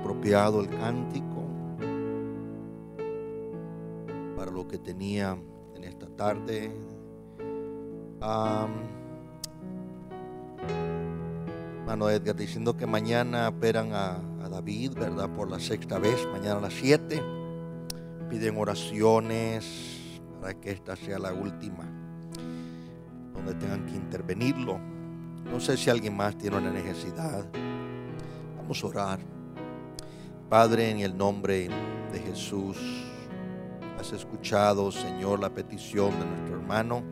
apropiado el cántico para lo que tenía en esta tarde. Hermano Edgar diciendo que mañana esperan a David, ¿verdad? Por la sexta vez, mañana a las 7. Piden oraciones para que esta sea la última, donde tengan que intervenirlo. No sé si alguien más tiene una necesidad. Vamos a orar. Padre, en el nombre de Jesús, has escuchado, Señor, la petición de nuestro hermano.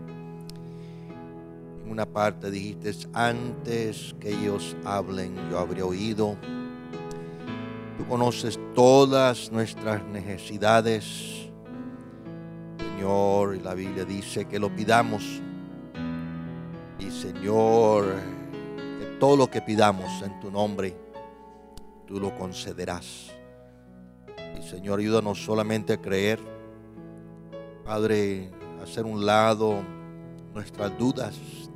En una parte dijiste, antes que ellos hablen, yo habré oído. Tú conoces todas nuestras necesidades, Señor, y la Biblia dice que lo pidamos. Y Señor, que todo lo que pidamos en tu nombre, tú lo concederás. Y Señor, ayúdanos solamente a creer, Padre, a hacer un lado nuestras dudas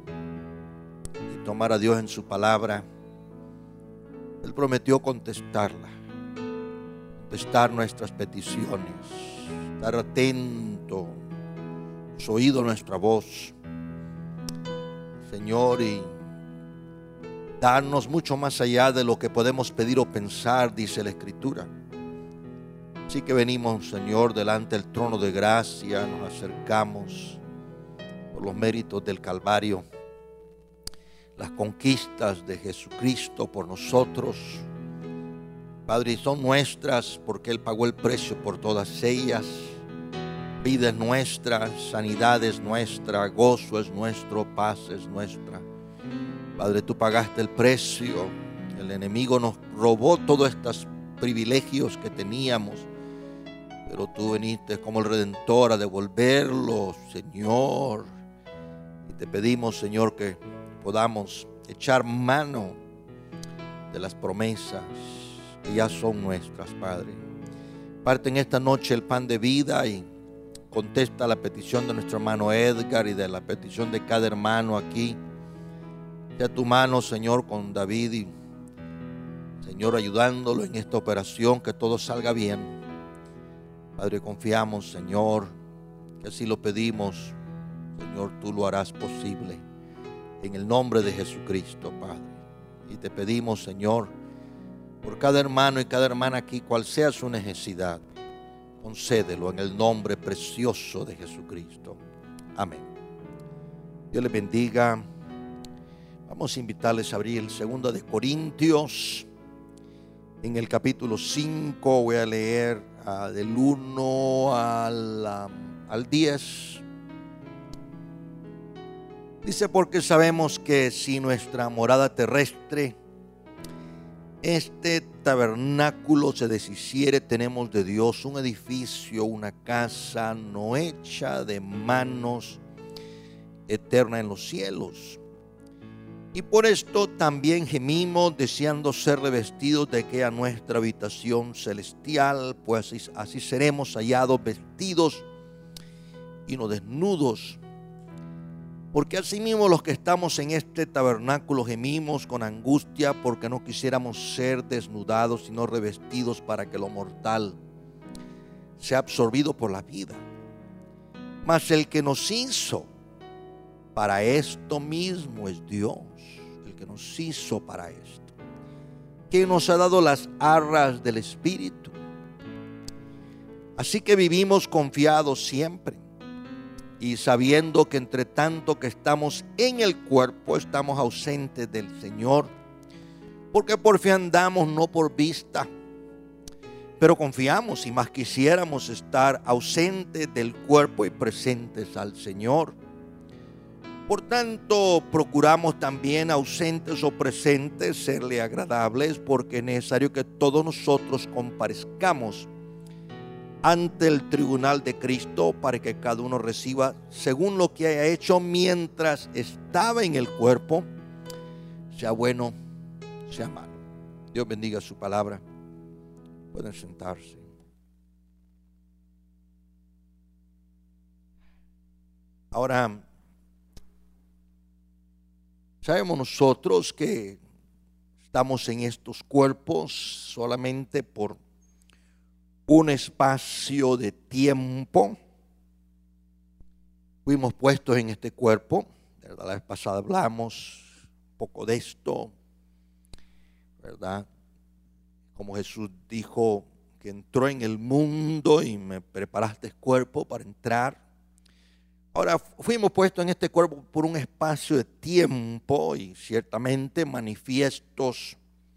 y tomar a Dios en su palabra. Él prometió contestar nuestras peticiones, estar atento, su oído a nuestra voz, Señor, y darnos mucho más allá de lo que podemos pedir o pensar, dice la Escritura. Así que venimos, Señor, delante del trono de gracia, nos acercamos por los méritos del Calvario, las conquistas de Jesucristo por nosotros, Padre, son nuestras porque Él pagó el precio por todas ellas. Vida es nuestra, sanidad es nuestra, gozo es nuestro, paz es nuestra. Padre, tú pagaste el precio. El enemigo nos robó todos estos privilegios que teníamos, pero tú viniste como el Redentor a devolverlos, Señor. Y te pedimos, Señor, que podamos echar mano de las promesas que ya son nuestras, Padre. Parte en esta noche el pan de vida y contesta la petición de nuestro hermano Edgar y de la petición de cada hermano aquí. Sea tu mano, Señor, con David y, Señor, ayudándolo en esta operación, que todo salga bien. Padre, confiamos, Señor, que así lo pedimos. Señor, tú lo harás posible. En el nombre de Jesucristo, Padre. Y te pedimos, Señor, por cada hermano y cada hermana aquí, cual sea su necesidad, concédelo en el nombre precioso de Jesucristo. Amén. Dios les bendiga. Vamos a invitarles a abrir el 2 de Corintios. En el capítulo 5 voy a leer del 1 al 10. Dice, porque sabemos que si nuestra morada terrestre, este tabernáculo, se deshiciere, tenemos de Dios un edificio, una casa no hecha de manos, eterna en los cielos. Y por esto también gemimos, deseando ser revestidos de aquella nuestra habitación celestial, pues así seremos hallados vestidos y no desnudos. Porque asimismo los que estamos en este tabernáculo gemimos con angustia, porque no quisiéramos ser desnudados, sino revestidos, para que lo mortal sea absorbido por la vida. Mas el que nos hizo para esto mismo es Dios, el que nos hizo para esto, que nos ha dado las arras del Espíritu. Así que vivimos confiados siempre, y sabiendo que entre tanto que estamos en el cuerpo, estamos ausentes del Señor, porque por fe andamos, no por vista. Pero confiamos, y más quisiéramos estar ausentes del cuerpo y presentes al Señor. Por tanto, procuramos también, ausentes o presentes, serle agradables, porque es necesario que todos nosotros comparezcamos ante el tribunal de Cristo, para que cada uno reciba según lo que haya hecho mientras estaba en el cuerpo, sea bueno, sea malo. Dios bendiga su palabra. Pueden sentarse. Ahora, sabemos nosotros que estamos en estos cuerpos solamente por un espacio de tiempo. Fuimos puestos en este cuerpo, ¿verdad? La vez pasada hablamos un poco de esto, ¿verdad? Como Jesús dijo que entró en el mundo y me preparaste cuerpo para entrar. Ahora fuimos puestos en este cuerpo por un espacio de tiempo y ciertamente manifiestos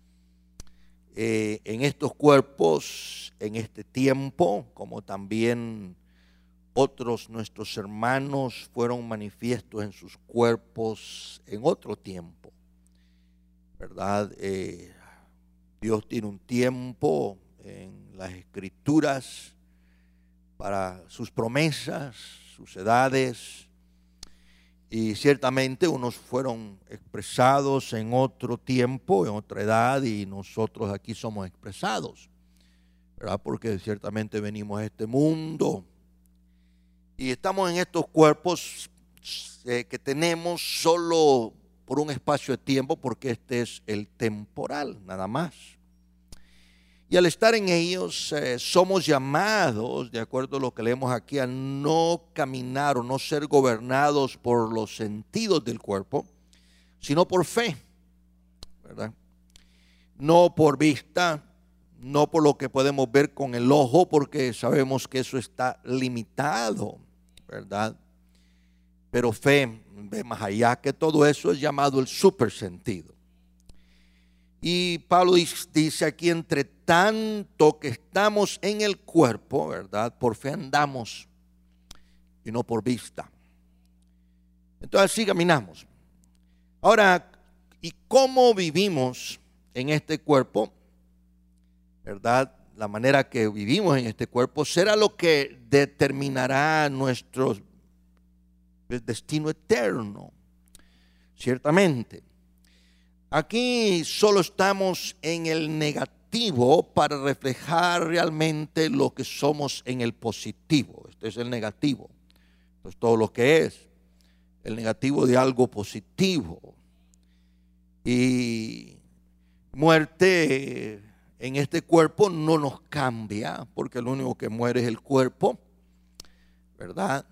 en estos cuerpos, en este tiempo, como también otros nuestros hermanos fueron manifiestos en sus cuerpos en otro tiempo, ¿verdad? Dios tiene un tiempo en las Escrituras para sus promesas, sus edades, y ciertamente unos fueron expresados en otro tiempo, en otra edad, y nosotros aquí somos expresados, ¿verdad? Porque ciertamente venimos a este mundo y estamos en estos cuerpos que tenemos solo por un espacio de tiempo, porque este es el temporal, nada más. Y al estar en ellos somos llamados, de acuerdo a lo que leemos aquí, a no caminar o no ser gobernados por los sentidos del cuerpo, sino por fe, ¿verdad? No por vista, no por lo que podemos ver con el ojo, porque sabemos que eso está limitado, ¿verdad? Pero fe ve más allá, que todo eso es llamado el supersentido. Y Pablo dice aquí: entre tanto que estamos en el cuerpo, ¿verdad? Por fe andamos y no por vista. Entonces así caminamos. Ahora, ¿y cómo vivimos en este cuerpo? ¿Verdad? La manera que vivimos en este cuerpo será lo que determinará nuestro destino eterno, ciertamente. Aquí solo estamos en el negativo para reflejar realmente lo que somos en el positivo. Este es el negativo. Esto es todo lo que es el negativo de algo positivo. Y muerte en este cuerpo no nos cambia, porque lo único que muere es el cuerpo, ¿verdad?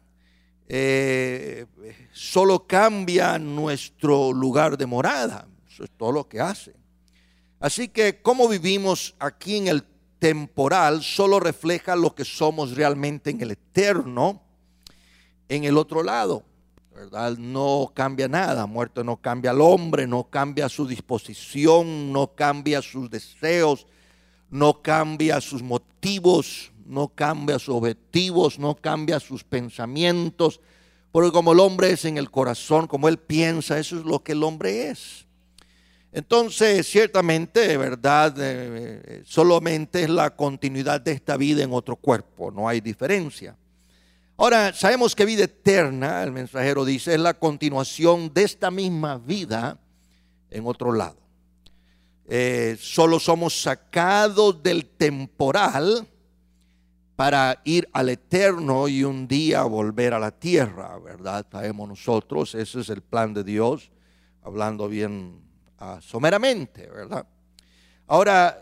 Solo cambia nuestro lugar de morada. Eso es todo lo que hace. Así que cómo vivimos aquí en el temporal solo refleja lo que somos realmente en el eterno, en el otro lado, ¿verdad? No cambia nada. Muerto no cambia al hombre, no cambia su disposición, no cambia sus deseos, no cambia sus motivos, no cambia sus objetivos, no cambia sus pensamientos, porque como el hombre es en el corazón, como él piensa, eso es lo que el hombre es. Entonces, ciertamente, ¿verdad? Solamente es la continuidad de esta vida en otro cuerpo, no hay diferencia. Ahora, sabemos que vida eterna, el mensajero dice, es la continuación de esta misma vida en otro lado. Solo somos sacados del temporal para ir al eterno y un día volver a la tierra, ¿verdad? Sabemos nosotros, ese es el plan de Dios, hablando bien someramente, ¿verdad? Ahora,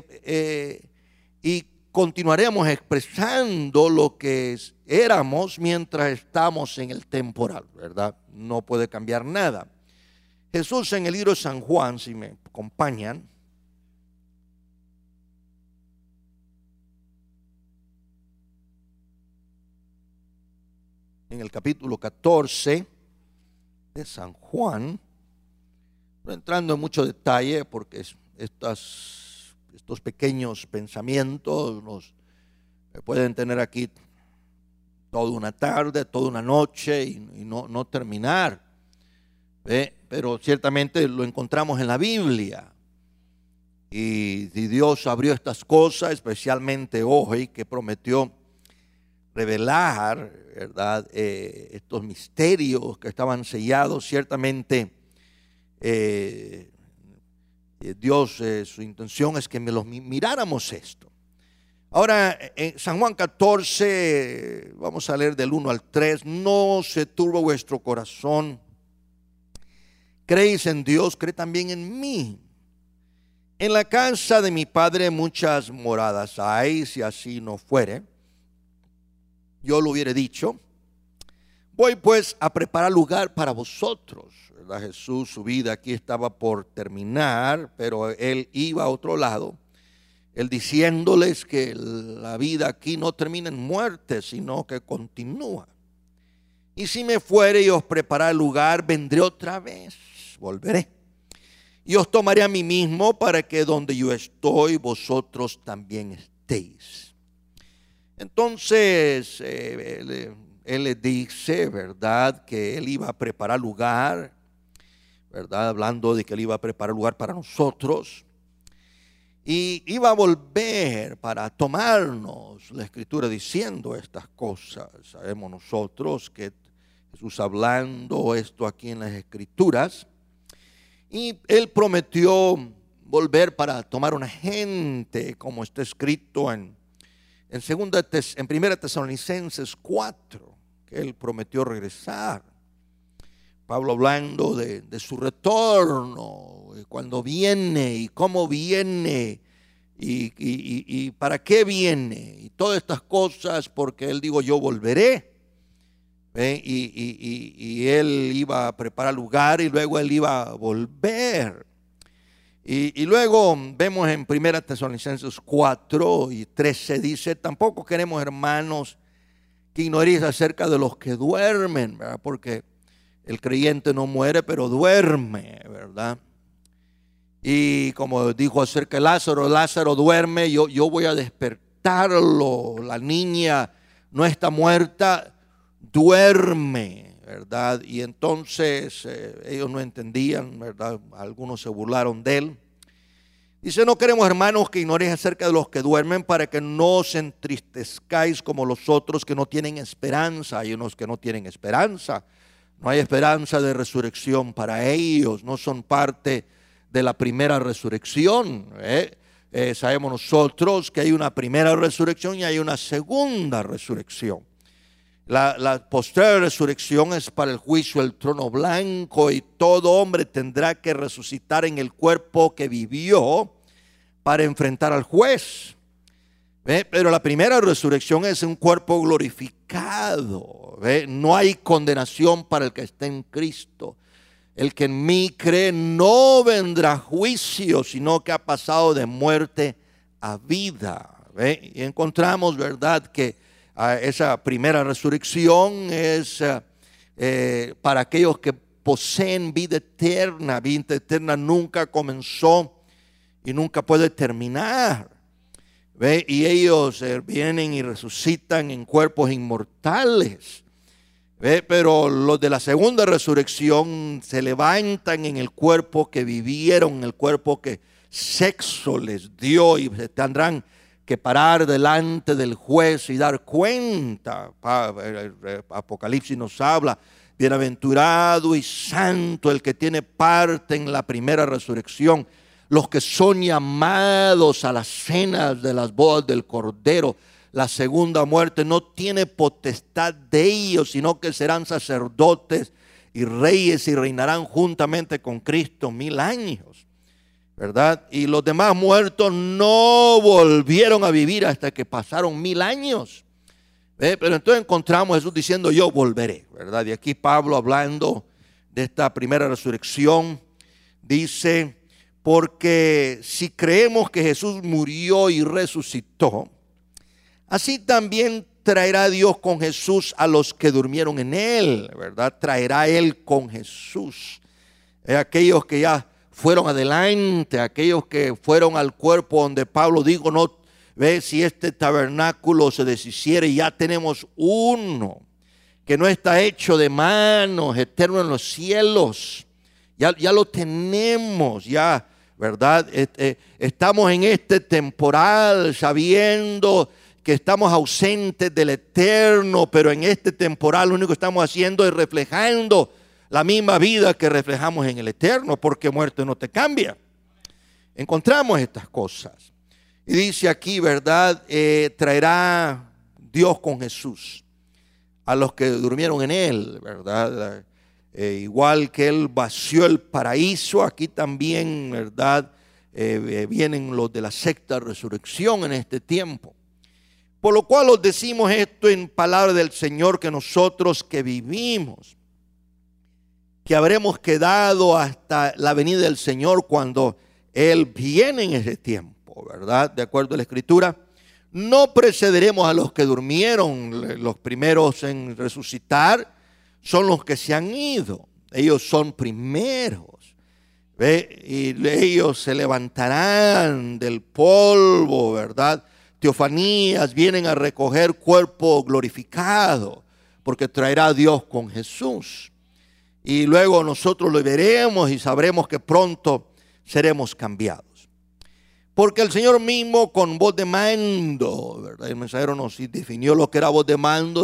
y continuaremos expresando lo que éramos mientras estamos en el temporal, ¿verdad? No puede cambiar nada. Jesús en el libro de San Juan, si me acompañan, en el capítulo 14 de San Juan, no entrando en mucho detalle porque estos pequeños pensamientos nos pueden tener aquí toda una tarde, toda una noche y no terminar. Pero ciertamente lo encontramos en la Biblia. Y Dios abrió estas cosas, especialmente hoy, que prometió revelar, ¿verdad? Estos misterios que estaban sellados. Ciertamente Dios, su intención es que miráramos esto. Ahora, en San Juan 14, vamos a leer del 1 al 3. No se turbe vuestro corazón. Creéis en Dios, cree también en mí. En la casa de mi Padre muchas moradas hay. Si así no fuere, yo lo hubiera dicho. Voy pues a preparar lugar para vosotros. ¿Verdad? Jesús, su vida aquí estaba por terminar, pero él iba a otro lado. Él diciéndoles que la vida aquí no termina en muerte, sino que continúa. Y si me fuere y os preparar lugar, vendré otra vez, volveré. Y os tomaré a mí mismo para que donde yo estoy, vosotros también estéis. Entonces, él les dice, ¿verdad?, que él iba a preparar lugar, ¿verdad?, hablando de que él iba a preparar lugar para nosotros. Y iba a volver para tomarnos, la Escritura diciendo estas cosas. Sabemos nosotros que Jesús hablando esto aquí en las Escrituras. Y él prometió volver para tomar una gente, como está escrito en 1 Tesalonicenses 4, que él prometió regresar. Pablo hablando de su retorno, cuando viene y cómo viene y para qué viene y todas estas cosas, porque él dijo yo volveré. Y él iba a preparar lugar y luego él iba a volver. Y luego vemos en 1 Tesalonicenses 4 y 13 dice: tampoco queremos, hermanos, que ignoréis acerca de los que duermen, ¿verdad? Porque el creyente no muere, pero duerme, ¿verdad? Y como dijo acerca de Lázaro, Lázaro duerme, yo voy a despertarlo. La niña no está muerta, duerme, ¿verdad? Y entonces ellos no entendían, ¿verdad? Algunos se burlaron de él. Dice: no queremos, hermanos, que ignoréis acerca de los que duermen, para que no os entristezcáis como los otros que no tienen esperanza. Hay unos que no tienen esperanza. No hay esperanza de resurrección para ellos. No son parte de la primera resurrección. Sabemos nosotros que hay una primera resurrección y hay una segunda resurrección. La posterior resurrección es para el juicio del trono blanco, y todo hombre tendrá que resucitar en el cuerpo que vivió para enfrentar al juez. Pero la primera resurrección es un cuerpo glorificado. No hay condenación para el que está en Cristo. El que en mí cree no vendrá juicio, sino que ha pasado de muerte a vida. Y encontramos, ¿verdad?, que esa primera resurrección es para aquellos que poseen vida eterna. Vida eterna nunca comenzó y nunca puede terminar. Y ellos vienen y resucitan en cuerpos inmortales. Pero los de la segunda resurrección se levantan en el cuerpo que vivieron, en el cuerpo que sexo les dio, y se tendrán que parar delante del juez y dar cuenta. Apocalipsis nos habla: bienaventurado y santo el que tiene parte en la primera resurrección, los que son llamados a las cenas de las bodas del Cordero. La segunda muerte no tiene potestad de ellos, sino que serán sacerdotes y reyes y reinarán juntamente con Cristo 1000 años, ¿verdad? Y los demás muertos no volvieron a vivir hasta que pasaron 1000 años. Pero entonces encontramos a Jesús diciendo: yo volveré, ¿verdad? Y aquí Pablo, hablando de esta primera resurrección, dice: porque si creemos que Jesús murió y resucitó, así también traerá Dios con Jesús a los que durmieron en él, ¿verdad? Traerá él con Jesús aquellos que ya fueron adelante, aquellos que fueron al cuerpo donde Pablo dijo: no, ve, si este tabernáculo se deshiciere, ya tenemos uno que no está hecho de manos, eterno en los cielos. Ya lo tenemos, ya, ¿verdad? Estamos en este temporal sabiendo que estamos ausentes del eterno, pero en este temporal lo único que estamos haciendo es reflejando la misma vida que reflejamos en el eterno, porque muerte no te cambia. Encontramos estas cosas. Y dice aquí, ¿verdad? Traerá Dios con Jesús a los que durmieron en él, ¿verdad? Igual que él vació el paraíso, aquí también, ¿verdad? vienen los de la secta resurrección en este tiempo. Por lo cual os decimos esto en palabra del Señor, que nosotros que vivimos, que habremos quedado hasta la venida del Señor cuando Él viene en ese tiempo, ¿verdad? De acuerdo a la Escritura, no precederemos a los que durmieron. Los primeros en resucitar son los que se han ido. Ellos son primeros, ¿ve? Y ellos se levantarán del polvo, ¿verdad? Teofanías, vienen a recoger cuerpo glorificado, porque traerá a Dios con Jesús. Y luego nosotros lo veremos y sabremos que pronto seremos cambiados. Porque el Señor mismo con voz de mando, ¿verdad? El mensajero nos definió lo que era voz de mando.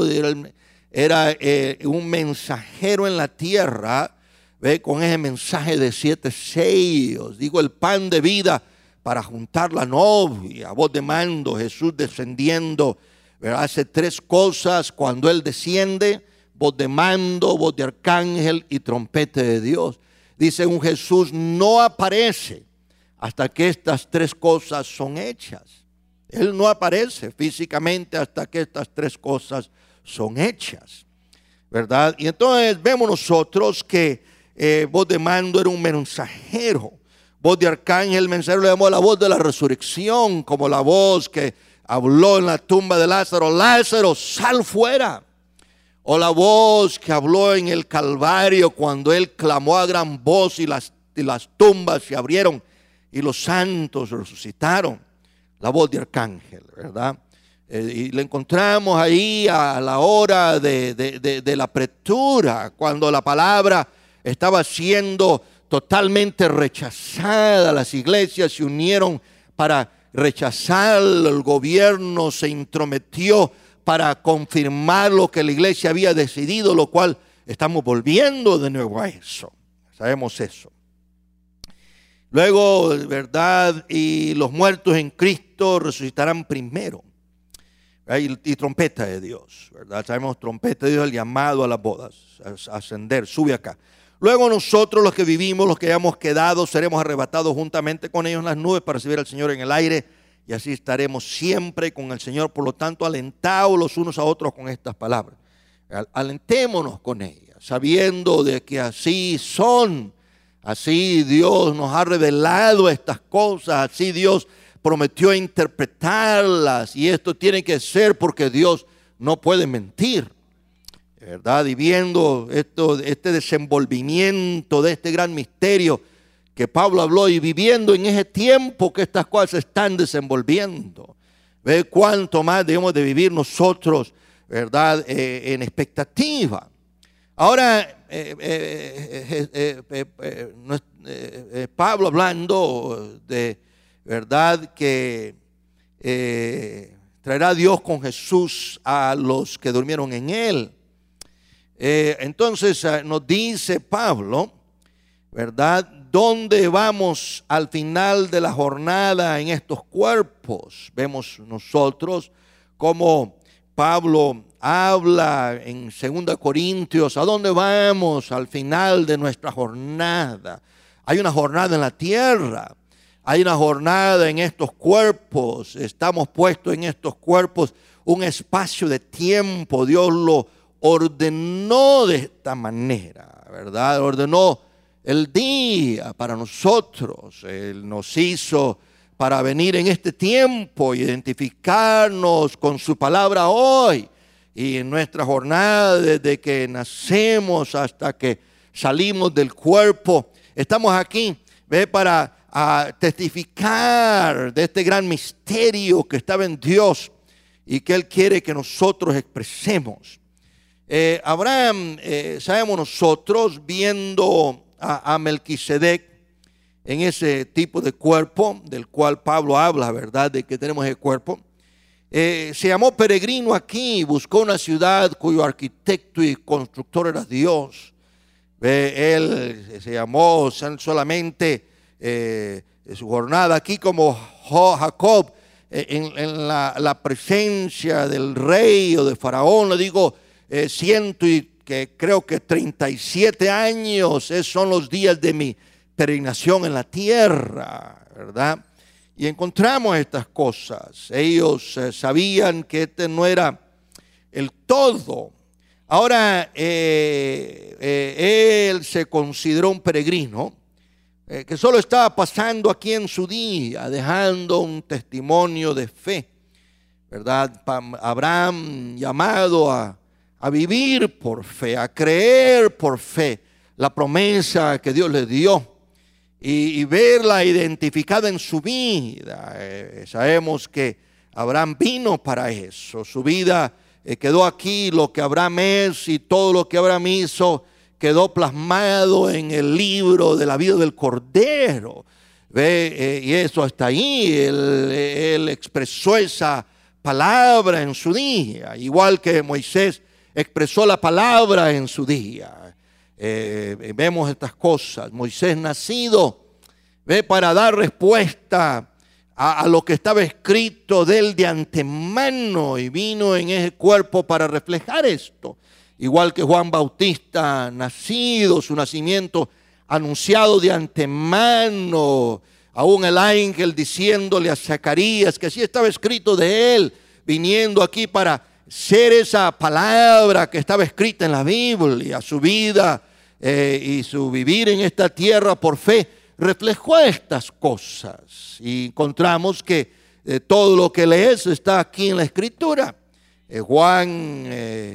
Era un mensajero en la tierra, ¿ve? Con ese mensaje de 7 sellos. Digo, el pan de vida para juntar la novia. Voz de mando, Jesús descendiendo, ¿verdad? Hace 3 cosas cuando Él desciende: voz de mando, voz de arcángel y trompeta de Dios. Dice, un Jesús no aparece hasta que estas 3 cosas son hechas. Él no aparece físicamente hasta que estas 3 cosas son hechas, ¿verdad? Y entonces vemos nosotros que voz de mando era un mensajero. Voz de arcángel, el mensajero le llamó la voz de la resurrección, como la voz que habló en la tumba de Lázaro: Lázaro, sal fuera. O la voz que habló en el Calvario cuando Él clamó a gran voz y las tumbas se abrieron y los santos resucitaron. La voz de arcángel, ¿verdad? Y le encontramos ahí a la hora de la apertura, cuando la palabra estaba siendo totalmente rechazada. Las iglesias se unieron para rechazarlo. El gobierno se intrometió para confirmar lo que la iglesia había decidido, lo cual estamos volviendo de nuevo a eso. Sabemos eso. Luego, ¿verdad? Y los muertos en Cristo resucitarán primero. Y trompeta de Dios, ¿verdad? Sabemos, trompeta de Dios, el llamado a las bodas, a ascender, sube acá. Luego nosotros, los que vivimos, los que hayamos quedado, seremos arrebatados juntamente con ellos en las nubes para recibir al Señor en el aire, y así estaremos siempre con el Señor. Por lo tanto, alentaos los unos a otros con estas palabras. Alentémonos con ellas, sabiendo de que así son. Así Dios nos ha revelado estas cosas, así Dios prometió interpretarlas, y esto tiene que ser porque Dios no puede mentir, ¿verdad? Y viendo este desenvolvimiento de este gran misterio que Pablo habló, y viviendo en ese tiempo que estas cosas se están desenvolviendo, ve cuánto más debemos de vivir nosotros, ¿verdad? En expectativa. Ahora, Pablo hablando de, ¿verdad?, que traerá Dios con Jesús a los que durmieron en Él. Entonces nos dice Pablo, ¿verdad?, ¿dónde vamos al final de la jornada en estos cuerpos? Vemos nosotros cómo Pablo habla en 2 Corintios, ¿a dónde vamos al final de nuestra jornada? Hay una jornada en la tierra, hay una jornada en estos cuerpos, estamos puestos en estos cuerpos un espacio de tiempo. Dios lo ordenó de esta manera, ¿verdad? Ordenó el día para nosotros. Él nos hizo para venir en este tiempo, identificarnos con su palabra hoy. Y en nuestra jornada, desde que nacemos hasta que salimos del cuerpo, estamos aquí, ¿ve?, para testificar de este gran misterio que estaba en Dios y que Él quiere que nosotros expresemos. Abraham, sabemos nosotros, viendo a Melquisedec en ese tipo de cuerpo del cual Pablo habla, ¿verdad?, de que tenemos ese cuerpo. Se llamó peregrino aquí, buscó una ciudad cuyo arquitecto y constructor era Dios. Él se llamó solamente su jornada aquí como Jacob, en la presencia del rey o de Faraón. Le digo, creo que 37 años son los días de mi peregrinación en la tierra, ¿verdad? Y encontramos estas cosas. Ellos sabían que este no era el todo. Ahora, él se consideró un peregrino que solo estaba pasando aquí en su día, dejando un testimonio de fe, ¿verdad? Abraham llamado a vivir por fe, a creer por fe la promesa que Dios le dio y verla identificada en su vida. Sabemos que Abraham vino para eso. Su vida quedó aquí, lo que Abraham es y todo lo que Abraham hizo quedó plasmado en el libro de la vida del Cordero. Y eso está ahí. Él expresó esa palabra en su día, igual que Moisés expresó la palabra en su día. Vemos estas cosas. Moisés nacido para dar respuesta a lo que estaba escrito de él de antemano, y vino en ese cuerpo para reflejar esto. Igual que Juan Bautista, nacido, su nacimiento anunciado de antemano, aún el ángel diciéndole a Zacarías que así estaba escrito de él, viniendo aquí para ser esa palabra que estaba escrita en la Biblia. Su vida y su vivir en esta tierra por fe reflejó estas cosas, y encontramos que todo lo que lees está aquí en la Escritura. Juan,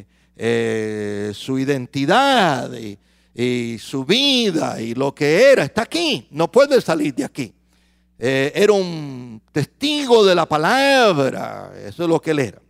su identidad y su vida y lo que era está aquí, no puede salir de aquí. Era un testigo de la palabra, eso es lo que él era.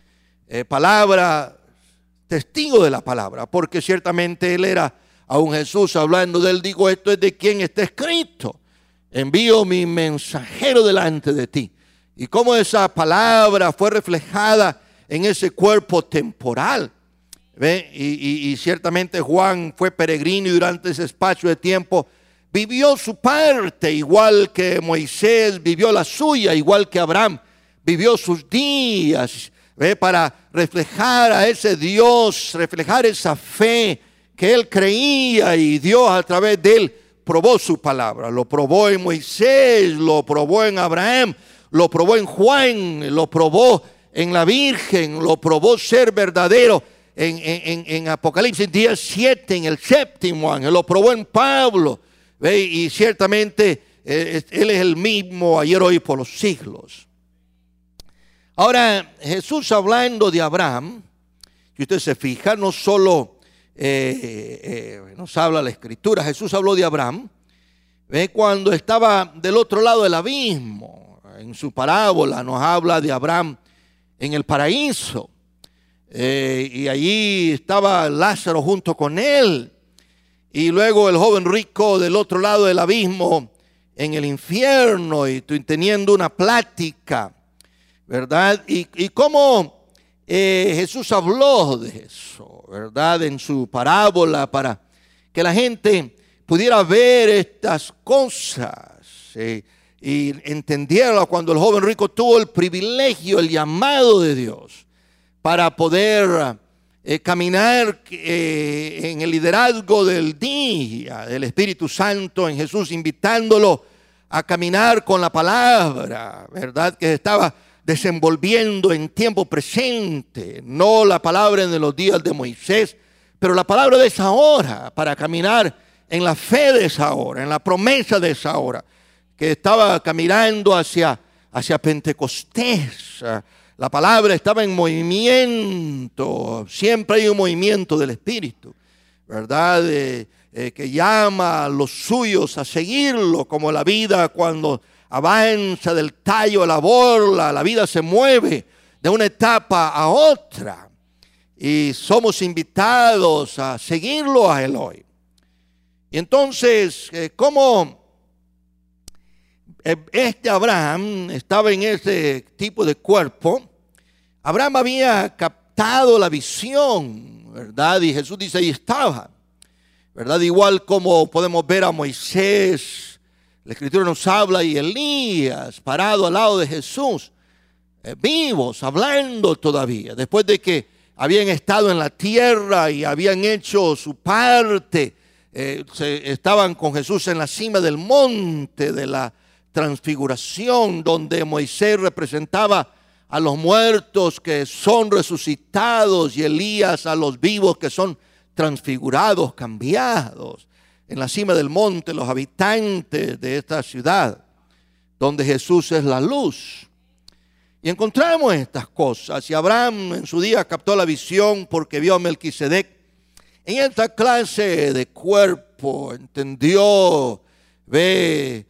Testigo de la palabra, porque ciertamente él era, aún Jesús hablando de él, digo, esto es de quien está escrito: envío mi mensajero delante de ti. Y cómo esa palabra fue reflejada en ese cuerpo temporal. ¿Ve? Y ciertamente Juan fue peregrino, y durante ese espacio de tiempo vivió su parte, igual que Moisés vivió la suya, igual que Abraham vivió sus días. ¿Ve? Para reflejar a ese Dios, reflejar esa fe que él creía, y Dios a través de él probó su palabra. Lo probó en Moisés, lo probó en Abraham, lo probó en Juan, lo probó en la Virgen, lo probó ser verdadero en Apocalipsis 17, en el séptimo ángel, lo probó en Pablo. ¿Ve? Y ciertamente él es el mismo ayer, hoy, por los siglos. Ahora, Jesús, hablando de Abraham, si usted se fija, no solo nos habla la Escritura, Jesús habló de Abraham, ¿ve? Cuando estaba del otro lado del abismo. En su parábola nos habla de Abraham en el paraíso, y allí estaba Lázaro junto con él, y luego el joven rico del otro lado del abismo en el infierno, y teniendo una plática, ¿verdad? Y cómo Jesús habló de eso, ¿verdad? En su parábola, para que la gente pudiera ver estas cosas y entendiera, cuando el joven rico tuvo el privilegio, el llamado de Dios para poder caminar en el liderazgo del día del Espíritu Santo en Jesús, invitándolo a caminar con la palabra, ¿verdad? Que estaba desenvolviendo en tiempo presente, no la palabra de los días de Moisés, pero la palabra de esa hora, para caminar en la fe de esa hora, en la promesa de esa hora, que estaba caminando hacia Pentecostés. La palabra estaba en movimiento, siempre hay un movimiento del Espíritu, ¿verdad? Que llama a los suyos a seguirlo, como la vida cuando avanza del tallo a la borla, la vida se mueve de una etapa a otra, y somos invitados a seguirlo a él hoy. Y entonces, ¿cómo este Abraham estaba en ese tipo de cuerpo? Abraham había captado la visión, ¿verdad? Y Jesús dice, ahí estaba, ¿verdad? Igual como podemos ver a Moisés, la Escritura nos habla, y Elías parado al lado de Jesús, vivos, hablando todavía, después de que habían estado en la tierra y habían hecho su parte. Estaban con Jesús en la cima del monte de la transfiguración, donde Moisés representaba a los muertos que son resucitados y Elías a los vivos que son transfigurados, cambiados. En la cima del monte, los habitantes de esta ciudad, donde Jesús es la luz. Y encontramos estas cosas. Y Abraham en su día captó la visión porque vio a Melquisedec en esta clase de cuerpo, entendió, ve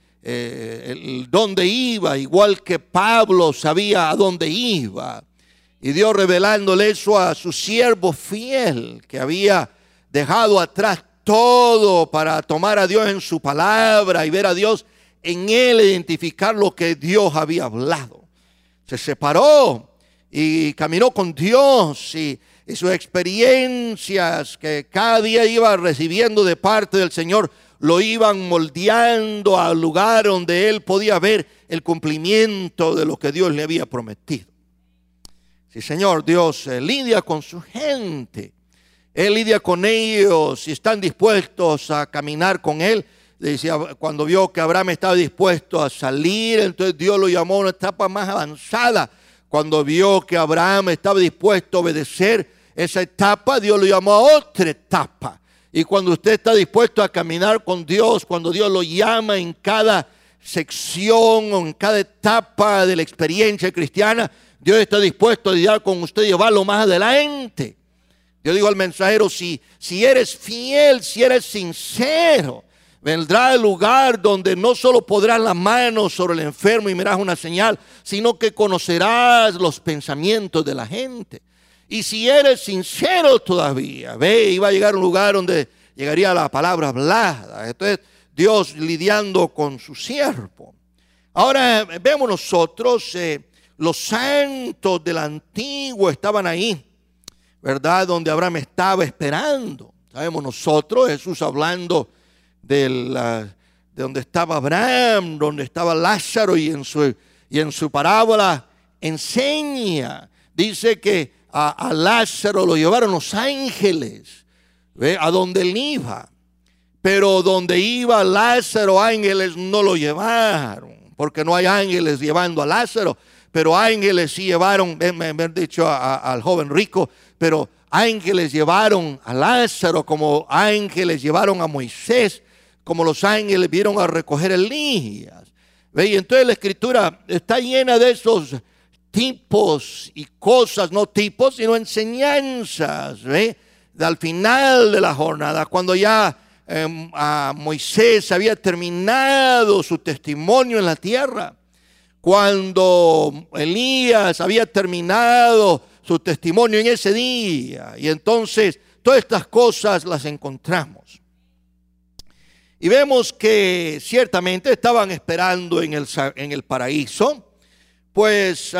dónde iba, igual que Pablo sabía a dónde iba. Y Dios revelándole eso a su siervo fiel, que había dejado atrás todo para tomar a Dios en su palabra y ver a Dios en él, identificar lo que Dios había hablado. Se separó y caminó con Dios y sus experiencias que cada día iba recibiendo de parte del Señor lo iban moldeando al lugar donde él podía ver el cumplimiento de lo que Dios le había prometido. Sí, Señor, Dios lidia con su gente. Él lidia con ellos si están dispuestos a caminar con él. Decía, cuando vio que Abraham estaba dispuesto a salir, entonces Dios lo llamó a una etapa más avanzada. Cuando vio que Abraham estaba dispuesto a obedecer esa etapa, Dios lo llamó a otra etapa. Y cuando usted está dispuesto a caminar con Dios, cuando Dios lo llama en cada sección o en cada etapa de la experiencia cristiana, Dios está dispuesto a lidiar con usted y llevarlo más adelante. Yo digo al mensajero, si eres fiel, si eres sincero, vendrá el lugar donde no solo podrás las manos sobre el enfermo y mirarás una señal, sino que conocerás los pensamientos de la gente. Y si eres sincero todavía, ve, iba a llegar a un lugar donde llegaría la palabra hablada. Entonces, Dios lidiando con su siervo. Ahora vemos nosotros, los santos del antiguo estaban ahí, ¿verdad? Donde Abraham estaba esperando. Sabemos nosotros, Jesús hablando de donde estaba Abraham, donde estaba Lázaro, y en su parábola enseña, dice que a Lázaro lo llevaron los ángeles, ¿ve? A donde él iba, pero donde iba Lázaro, ángeles no lo llevaron, porque no hay ángeles llevando a Lázaro, pero ángeles sí llevaron, me han dicho al joven rico, pero ángeles llevaron a Lázaro, como ángeles llevaron a Moisés, como los ángeles vieron a recoger a Elías. ¿Ve? Y entonces la escritura está llena de esos tipos y cosas, no tipos, sino enseñanzas. ¿Ve? Al final de la jornada, cuando ya a Moisés había terminado su testimonio en la tierra, cuando Elías había terminado su testimonio en ese día, y entonces todas estas cosas las encontramos. Y vemos que ciertamente estaban esperando en el paraíso, pues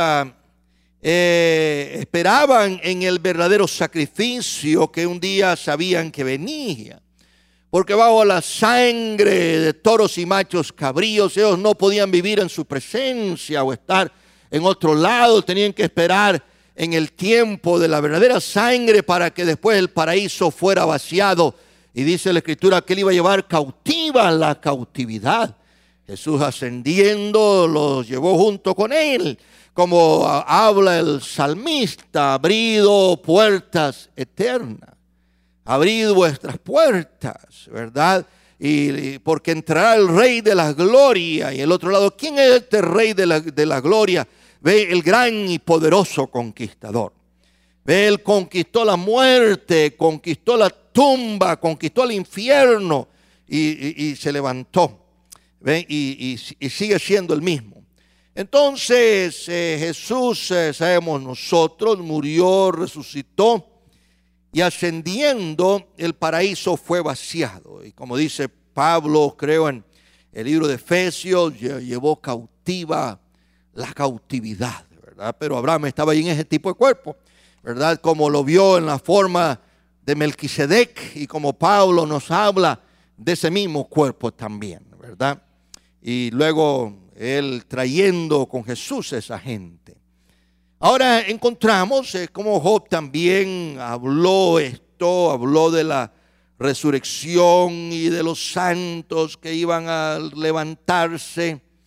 esperaban en el verdadero sacrificio que un día sabían que venía. Porque bajo la sangre de toros y machos cabríos, ellos no podían vivir en su presencia o estar en otro lado, tenían que esperar en el tiempo de la verdadera sangre para que después el paraíso fuera vaciado. Y dice la escritura que él iba a llevar cautiva la cautividad. Jesús ascendiendo los llevó junto con él, como habla el salmista: abrid puertas eternas, abrid vuestras puertas, ¿verdad? Y porque entrará el Rey de la Gloria. Y el otro lado, ¿quién es este Rey de la Gloria? Ve, el gran y poderoso conquistador. Ve, él conquistó la muerte, conquistó la tumba, conquistó el infierno y se levantó. ¿Ve? Y sigue siendo el mismo. Entonces Jesús, sabemos nosotros, murió, resucitó, y ascendiendo el paraíso fue vaciado. Y como dice Pablo, creo en el libro de Efesios, llevó cautiva la cautividad, ¿verdad? Pero Abraham estaba ahí en ese tipo de cuerpo, ¿verdad? Como lo vio en la forma de Melquisedec, y como Pablo nos habla de ese mismo cuerpo también, ¿verdad? Y luego él trayendo con Jesús a esa gente. Ahora encontramos cómo Job también habló esto, habló de la resurrección y de los santos que iban a levantarse.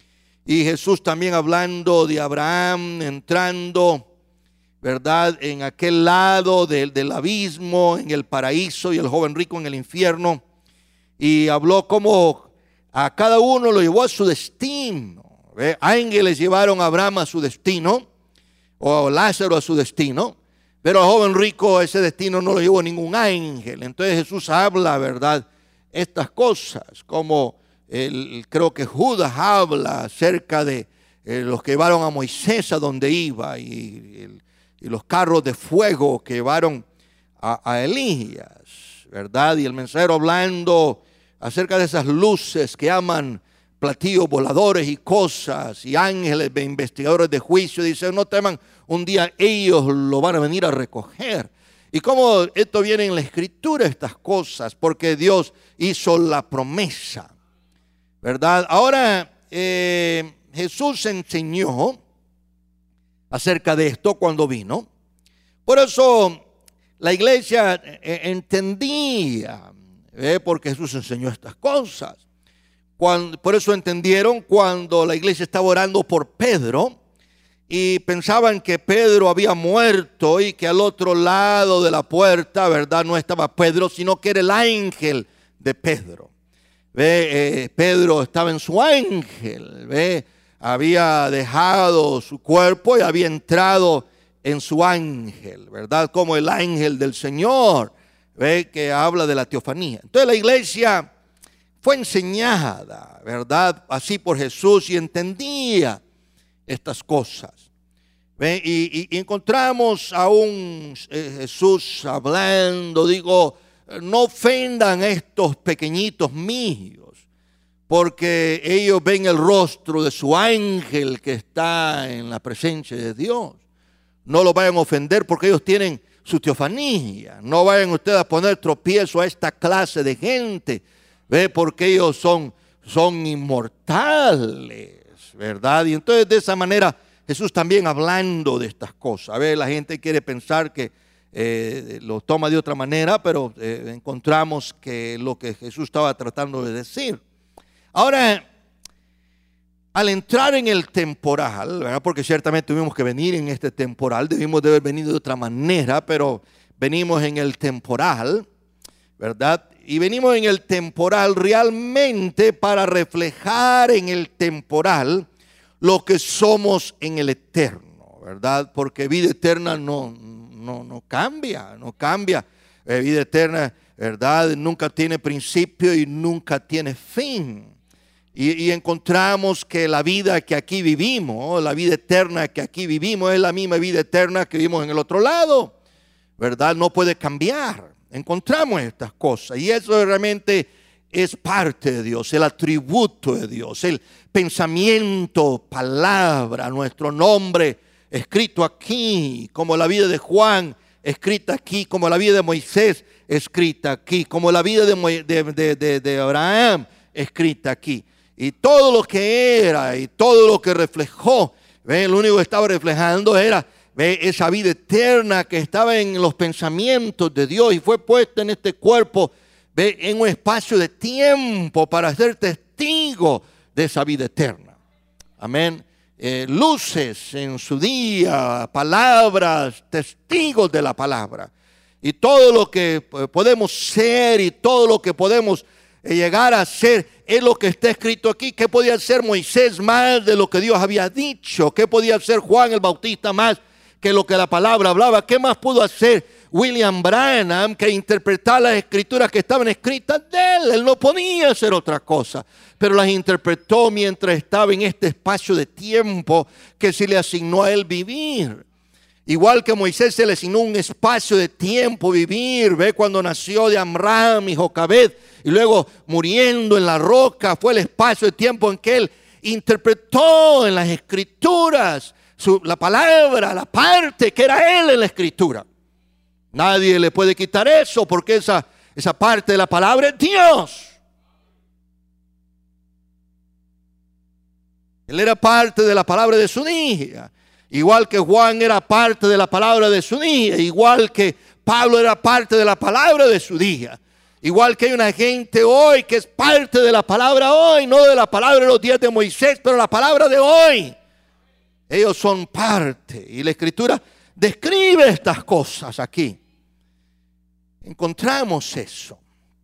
Y Jesús también hablando de Abraham entrando, ¿verdad?, en aquel lado del abismo, en el paraíso, y el joven rico en el infierno. Y habló como a cada uno lo llevó a su destino. Ángeles llevaron a Abraham a su destino, o a Lázaro a su destino, pero al joven rico ese destino no lo llevó ningún ángel. Entonces Jesús habla, ¿verdad?, estas cosas, como creo que Judas habla acerca de los que llevaron a Moisés a donde iba, y los carros de fuego que llevaron a Elías, ¿verdad? Y el mensajero hablando acerca de esas luces que aman platillos voladores y cosas, y ángeles de investigadores de juicio. Dice: no teman, un día ellos lo van a venir a recoger. Y cómo esto viene en la escritura, estas cosas, porque Dios hizo la promesa, ¿verdad? Ahora Jesús enseñó acerca de esto cuando vino. Por eso la iglesia entendía, porque Jesús enseñó estas cosas. Por eso entendieron cuando la iglesia estaba orando por Pedro y pensaban que Pedro había muerto y que al otro lado de la puerta, ¿verdad?, no estaba Pedro, sino que era el ángel de Pedro. Pedro estaba en su ángel, había dejado su cuerpo y había entrado en su ángel, ¿verdad? Como el ángel del Señor, que habla de la teofanía. Entonces la iglesia fue enseñada, ¿verdad?, así por Jesús, y entendía estas cosas. Y encontramos a un Jesús hablando, digo, no ofendan a estos pequeñitos míos, porque ellos ven el rostro de su ángel que está en la presencia de Dios. No lo vayan a ofender porque ellos tienen su teofanía. No vayan ustedes a poner tropiezo a esta clase de gente, porque ellos son inmortales, ¿verdad? Y entonces de esa manera Jesús también hablando de estas cosas. La gente quiere pensar que lo toma de otra manera, pero encontramos que lo que Jesús estaba tratando de decir. Ahora, al entrar en el temporal, ¿verdad?, porque ciertamente tuvimos que venir en este temporal, debimos de haber venido de otra manera, pero venimos en el temporal, ¿verdad? Y venimos en el temporal realmente para reflejar en el temporal lo que somos en el eterno, ¿verdad? Porque vida eterna no cambia. Vida eterna, ¿verdad?, nunca tiene principio y nunca tiene fin. Y encontramos que la vida que aquí vivimos, la vida eterna que aquí vivimos, es la misma vida eterna que vivimos en el otro lado, ¿verdad? No puede cambiar. Encontramos estas cosas, y eso realmente es parte de Dios, el atributo de Dios, el pensamiento, palabra, nuestro nombre escrito aquí, como la vida de Juan escrita aquí, como la vida de Moisés escrita aquí, como la vida de Abraham escrita aquí. Y todo lo que era y todo lo que reflejó, lo único que estaba reflejando era esa vida eterna que estaba en los pensamientos de Dios y fue puesta en este cuerpo, en un espacio de tiempo para ser testigo de esa vida eterna. Amén. Luces en su día, palabras, testigos de la palabra. Y todo lo que podemos ser y todo lo que podemos llegar a ser es lo que está escrito aquí. ¿Qué podía hacer Moisés más de lo que Dios había dicho? ¿Qué podía hacer Juan el Bautista más que lo que la palabra hablaba? ¿Qué más pudo hacer William Branham que interpretar las escrituras que estaban escritas de él? Él no podía hacer otra cosa, pero las interpretó mientras estaba en este espacio de tiempo que se le asignó a él vivir. Igual que Moisés se le asignó un espacio de tiempo vivir, cuando nació de Amram y Jocabed, y luego muriendo en la roca, fue el espacio de tiempo en que él interpretó en las escrituras la palabra, la parte que era él en la escritura. Nadie le puede quitar eso, porque esa parte de la palabra es Dios. Él era parte de la palabra de su día, igual que Juan era parte de la palabra de su día, igual que Pablo era parte de la palabra de su día. Igual que hay una gente hoy que es parte de la palabra hoy, no de la palabra de los días de Moisés, pero la palabra de hoy. Ellos son parte. Y la Escritura describe estas cosas aquí. Encontramos eso.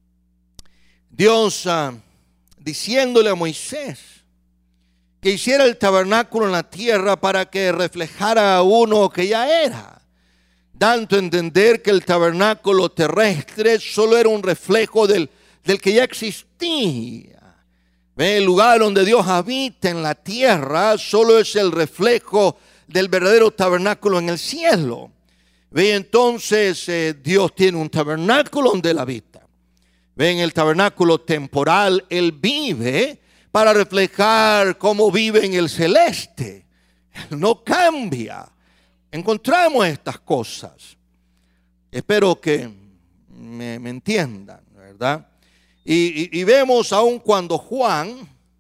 Dios diciéndole a Moisés que hiciera el tabernáculo en la tierra para que reflejara a uno que ya era. Dando a entender que el tabernáculo terrestre solo era un reflejo del que ya existía. ¿Ve? El lugar donde Dios habita en la tierra solo es el reflejo del verdadero tabernáculo en el cielo. ¿Ve? Entonces Dios tiene un tabernáculo donde Él habita. ¿Ve? En el tabernáculo temporal Él vive para reflejar cómo vive en el celeste. Él no cambia. Encontramos estas cosas. Espero que me entiendan, ¿verdad? Y vemos aún cuando Juan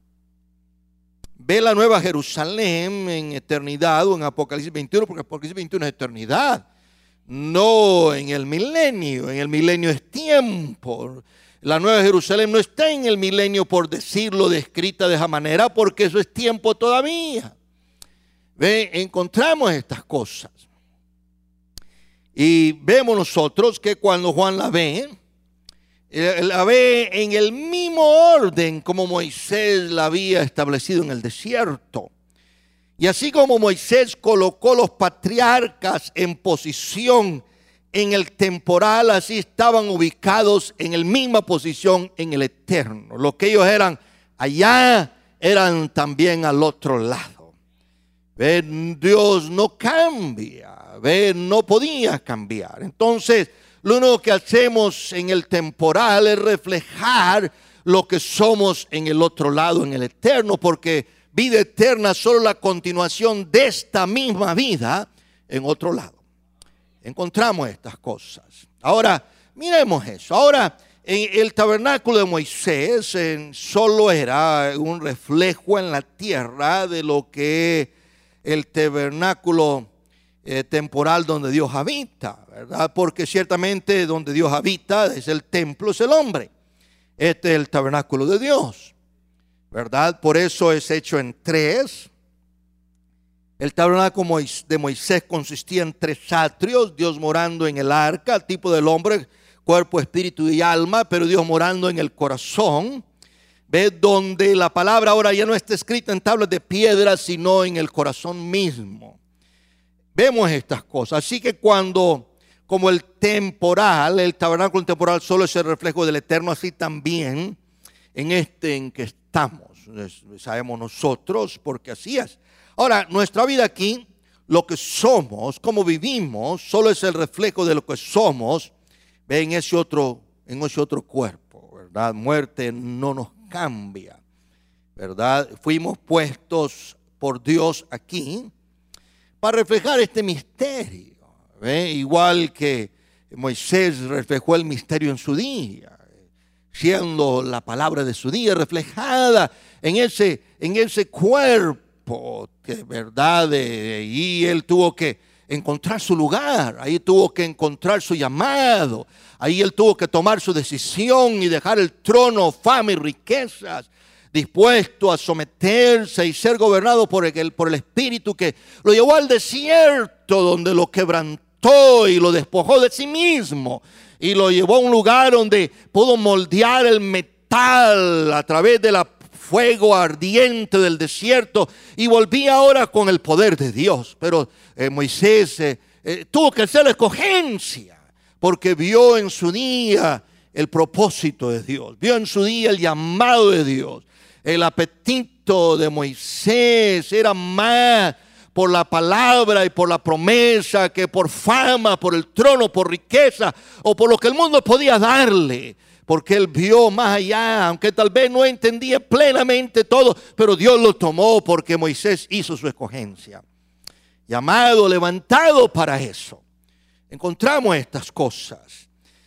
ve la nueva Jerusalén en eternidad o en Apocalipsis 21, porque Apocalipsis 21 es eternidad, no en el milenio. En el milenio es tiempo. La nueva Jerusalén no está en el milenio, por decirlo descrita de esa manera, porque eso es tiempo todavía. ¿Ve? Encontramos estas cosas. Y vemos nosotros que cuando Juan la ve en el mismo orden como Moisés la había establecido en el desierto. Y así como Moisés colocó los patriarcas en posición en el temporal, así estaban ubicados en la misma posición en el eterno. Lo que ellos eran allá, eran también al otro lado. ¿Ve? Dios no cambia. ¿Ve? No podía cambiar. Entonces, lo único que hacemos en el temporal es reflejar lo que somos en el otro lado, en el eterno, porque vida eterna es solo la continuación de esta misma vida en otro lado. Encontramos estas cosas. Ahora, miremos eso. Ahora, en el tabernáculo de Moisés solo era un reflejo en la tierra de lo que el tabernáculo temporal donde Dios habita, ¿verdad? Porque ciertamente donde Dios habita es el templo, es el hombre. Este es el tabernáculo de Dios, ¿verdad? Por eso es hecho en tres. El tabernáculo de Moisés consistía en tres atrios: Dios morando en el arca, el tipo del hombre, cuerpo, espíritu y alma, pero Dios morando en el corazón. ¿Ve? Donde la palabra ahora ya no está escrita en tablas de piedra, sino en el corazón mismo. Vemos estas cosas. Así que como el tabernáculo temporal solo es el reflejo del eterno, así también en que estamos. Sabemos nosotros, porque así es. Ahora, nuestra vida aquí, lo que somos, cómo vivimos, solo es el reflejo de lo que somos. ¿Ve? En ese otro cuerpo, ¿verdad? Muerte no nos cambia, ¿verdad? Fuimos puestos por Dios aquí para reflejar este misterio. ¿Ve? Igual que Moisés reflejó el misterio en su día, siendo la palabra de su día reflejada en ese cuerpo, ¿verdad? Y él tuvo que encontrar su lugar, ahí tuvo que encontrar su llamado, ahí él tuvo que tomar su decisión y dejar el trono, fama y riquezas, dispuesto a someterse y ser gobernado por el Espíritu que lo llevó al desierto, donde lo quebrantó y lo despojó de sí mismo y lo llevó a un lugar donde pudo moldear el metal a través de la fuego ardiente del desierto, y volvía ahora con el poder de Dios. Pero Moisés tuvo que hacer la escogencia, porque vio en su día el propósito de Dios, vio en su día el llamado de Dios. El apetito de Moisés era más por la palabra y por la promesa que por fama, por el trono, por riqueza o por lo que el mundo podía darle. Porque él vio más allá, aunque tal vez no entendía plenamente todo, pero Dios lo tomó porque Moisés hizo su escogencia. Llamado, levantado para eso. Encontramos estas cosas.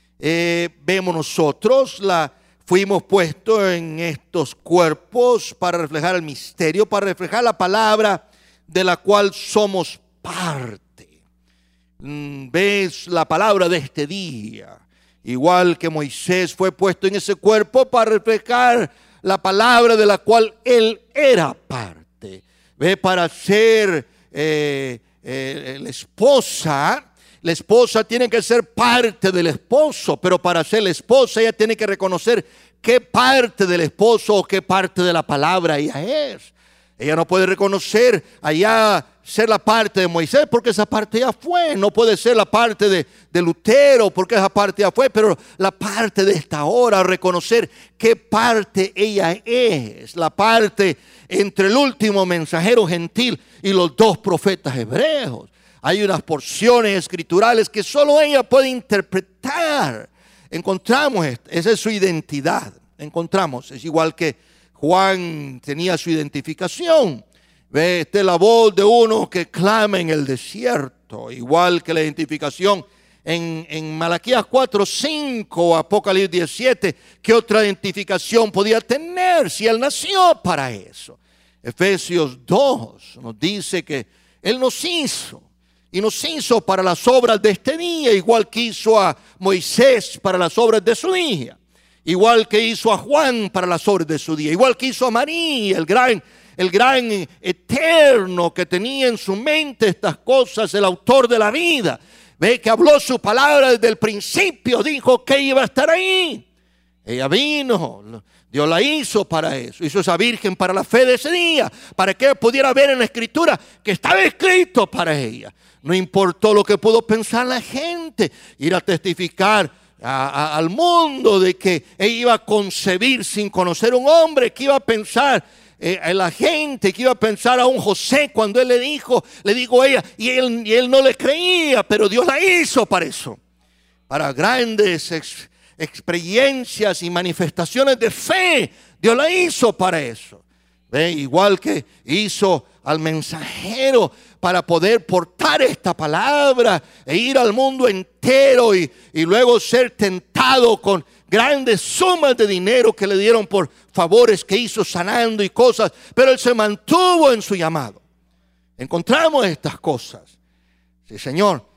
Vemos nosotros, fuimos puestos en estos cuerpos para reflejar el misterio, para reflejar la palabra de la cual somos parte. Ves la palabra de este día. igual que Moisés fue puesto en ese cuerpo para reflejar la palabra de la cual él era parte. Ve, para ser la esposa tiene que ser parte del esposo, pero para ser la esposa ella tiene que reconocer qué parte del esposo o qué parte de la palabra ella es. Ella no puede reconocer allá ser la parte de Moisés porque esa parte ya fue. No puede ser la parte de Lutero porque esa parte ya fue. Pero la parte de esta hora, reconocer qué parte ella es. La parte entre el último mensajero gentil y los dos profetas hebreos. Hay unas porciones escriturales que solo ella puede interpretar. Encontramos esto. Esa es su identidad. Encontramos. Es igual que Juan tenía su identificación. Ve, esta es la voz de uno que clama en el desierto. Igual que la identificación en Malaquías 4:5 o Apocalipsis 17. ¿Qué otra identificación podía tener si él nació para eso? Efesios 2 nos dice que él nos hizo. Y nos hizo para las obras de este día. Igual que hizo a Moisés para las obras de su día. Igual que hizo a Juan para las obras de su día. Igual que hizo a María, el gran eterno que tenía en su mente estas cosas, el autor de la vida. Ve que habló su palabra desde el principio, dijo que iba a estar ahí. Ella vino, Dios la hizo para eso. Hizo esa virgen para la fe de ese día, para que ella pudiera ver en la escritura que estaba escrito para ella. No importó lo que pudo pensar la gente, ir a testificar al mundo de que ella iba a concebir sin conocer un hombre, que iba a pensar en la gente, que iba a pensar a un José cuando él le dijo ella, y él no le creía, pero Dios la hizo para eso, para grandes experiencias y manifestaciones de fe. Dios la hizo para eso. ¿Ve? Igual que hizo al mensajero para poder portar esta palabra e ir al mundo entero y luego ser tentado con grandes sumas de dinero que le dieron por favores que hizo sanando y cosas, pero él se mantuvo en su llamado. Encontramos estas cosas. Sí, Señor.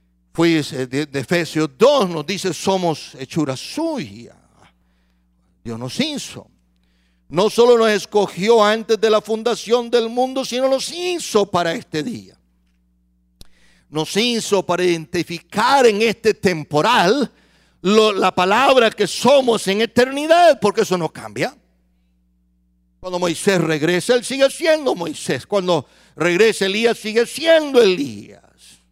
De Efesios 2 nos dice: somos hechura suya. Dios nos hizo. No solo nos escogió antes de la fundación del mundo, sino nos hizo para este día. Nos hizo para identificar en este temporal la palabra que somos en eternidad, porque eso no cambia. Cuando Moisés regresa, él sigue siendo Moisés. Cuando regresa Elías, sigue siendo Elías.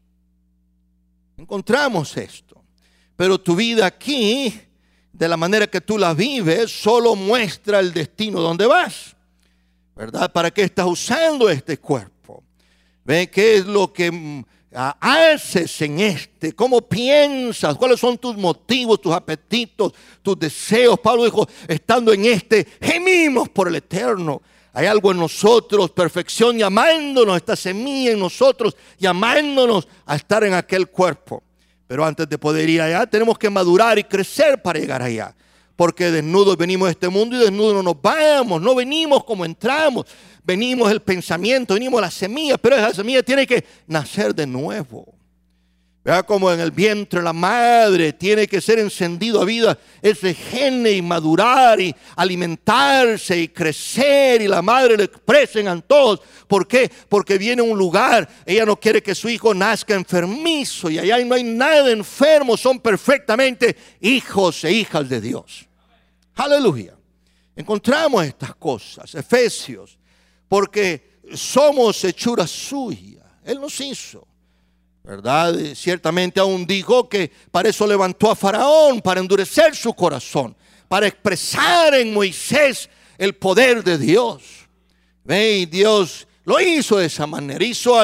Encontramos esto. Pero tu vida aquí, de la manera que tú la vives, solo muestra el destino donde vas, ¿verdad? ¿Para qué estás usando este cuerpo? ¿Ve qué es lo que haces en este? ¿Cómo piensas? ¿Cuáles son tus motivos, tus apetitos, tus deseos? Pablo dijo: estando en este, gemimos por el eterno. Hay algo en nosotros, perfección, llamándonos, esta semilla en nosotros, llamándonos a estar en aquel cuerpo. Pero antes de poder ir allá, tenemos que madurar y crecer para llegar allá. Porque desnudos venimos a este mundo y desnudos no nos vamos. No venimos como entramos. Venimos el pensamiento, venimos la semilla. Pero esa semilla tiene que nacer de nuevo. Vea como en el vientre de la madre tiene que ser encendido a vida ese gene y madurar y alimentarse y crecer, y la madre le expresen a todos. ¿Por qué? Porque viene un lugar, ella no quiere que su hijo nazca enfermizo, y allá no hay nada enfermo, son perfectamente hijos e hijas de Dios. Aleluya. Encontramos estas cosas, Efesios, porque somos hechura suya. Él nos hizo, ¿verdad? Ciertamente aún dijo que para eso levantó a Faraón, para endurecer su corazón, para expresar en Moisés el poder de Dios. ¿Ve? Y Dios lo hizo de esa manera. Hizo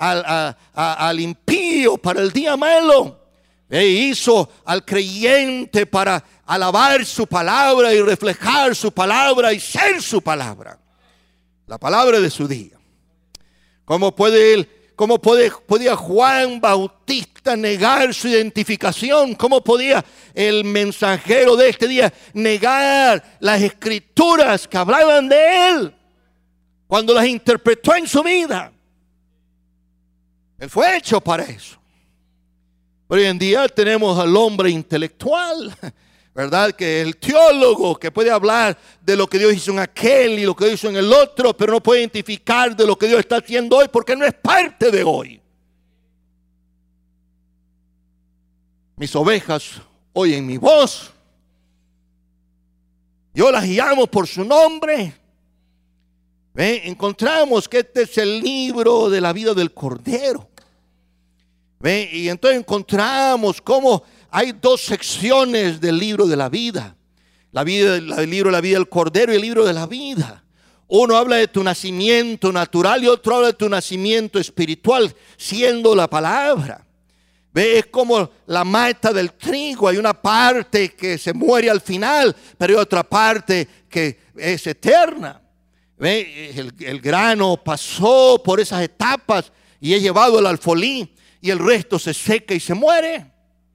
al impío para el día malo. ¿Ve? Hizo al creyente para alabar su palabra y reflejar su palabra y ser su palabra. La palabra de su día. ¿Cómo podía Juan Bautista negar su identificación? ¿Cómo podía el mensajero de este día negar las escrituras que hablaban de él cuando las interpretó en su vida? Él fue hecho para eso. Hoy en día tenemos al hombre intelectual, ¿verdad? Que el teólogo que puede hablar de lo que Dios hizo en aquel y lo que Dios hizo en el otro, pero no puede identificar de lo que Dios está haciendo hoy porque no es parte de hoy. Mis ovejas oyen mi voz. Yo las llamo por su nombre. Encontramos que este es el libro de la vida del Cordero. Y entonces encontramos cómo hay dos secciones del libro de la vida. El libro de la vida del Cordero y el libro de la vida. Uno habla de tu nacimiento natural y otro habla de tu nacimiento espiritual, siendo la palabra. Es como la mata del trigo. Hay una parte que se muere al final, pero hay otra parte que es eterna. El grano pasó por esas etapas y es llevado al alfolí. Y el resto se seca y se muere.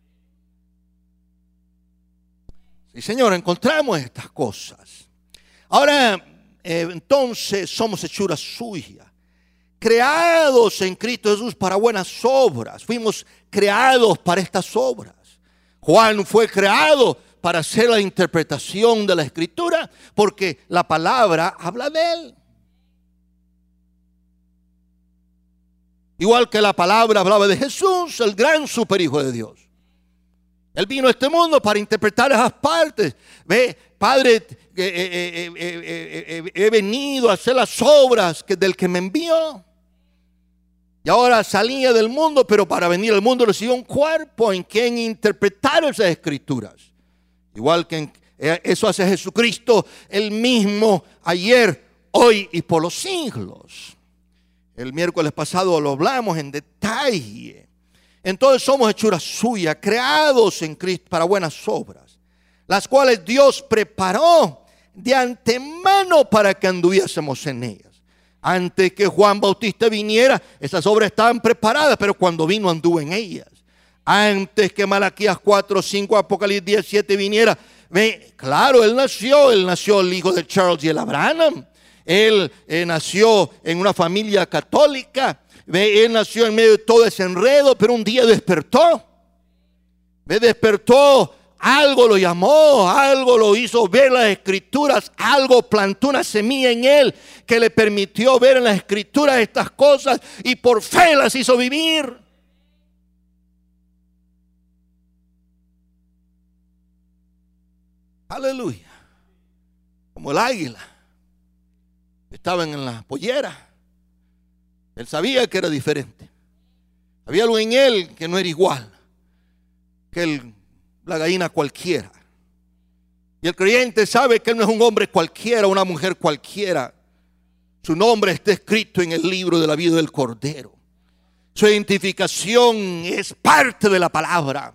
Sí, Señor, encontramos estas cosas. Ahora, entonces somos hechuras suyas, creados en Cristo Jesús para buenas obras. Fuimos creados para estas obras. Juan fue creado para hacer la interpretación de la Escritura, porque la palabra habla de él. Igual que la palabra hablaba de Jesús, el gran superhijo de Dios. Él vino a este mundo para interpretar esas partes. Padre, he venido a hacer las obras del que me envió. Y ahora salía del mundo, pero para venir al mundo recibió un cuerpo en quien interpretar esas escrituras. Igual que eso hace Jesucristo, el mismo ayer, hoy y por los siglos. El miércoles pasado lo hablamos en detalle. Entonces somos hechuras suyas, creados en Cristo para buenas obras, las cuales Dios preparó de antemano para que anduviésemos en ellas. Antes que Juan Bautista viniera, esas obras estaban preparadas, pero cuando vino anduvo en ellas. Antes que Malaquías 4, 5, Apocalipsis 17 viniera, claro, él nació el hijo de Charles y el Branham. Él nació en una familia católica. Él nació en medio de todo ese enredo, pero un día despertó. Despertó, algo lo llamó, algo lo hizo ver las escrituras, algo plantó una semilla en él que le permitió ver en las escrituras estas cosas y por fe las hizo vivir. Aleluya. Como el águila. Estaban en la pollera. Él sabía que era diferente. Había algo en él que no era igual que la gallina cualquiera. Y el creyente sabe que él no es un hombre cualquiera, una mujer cualquiera. Su nombre está escrito en el libro de la vida del Cordero. Su identificación es parte de la palabra.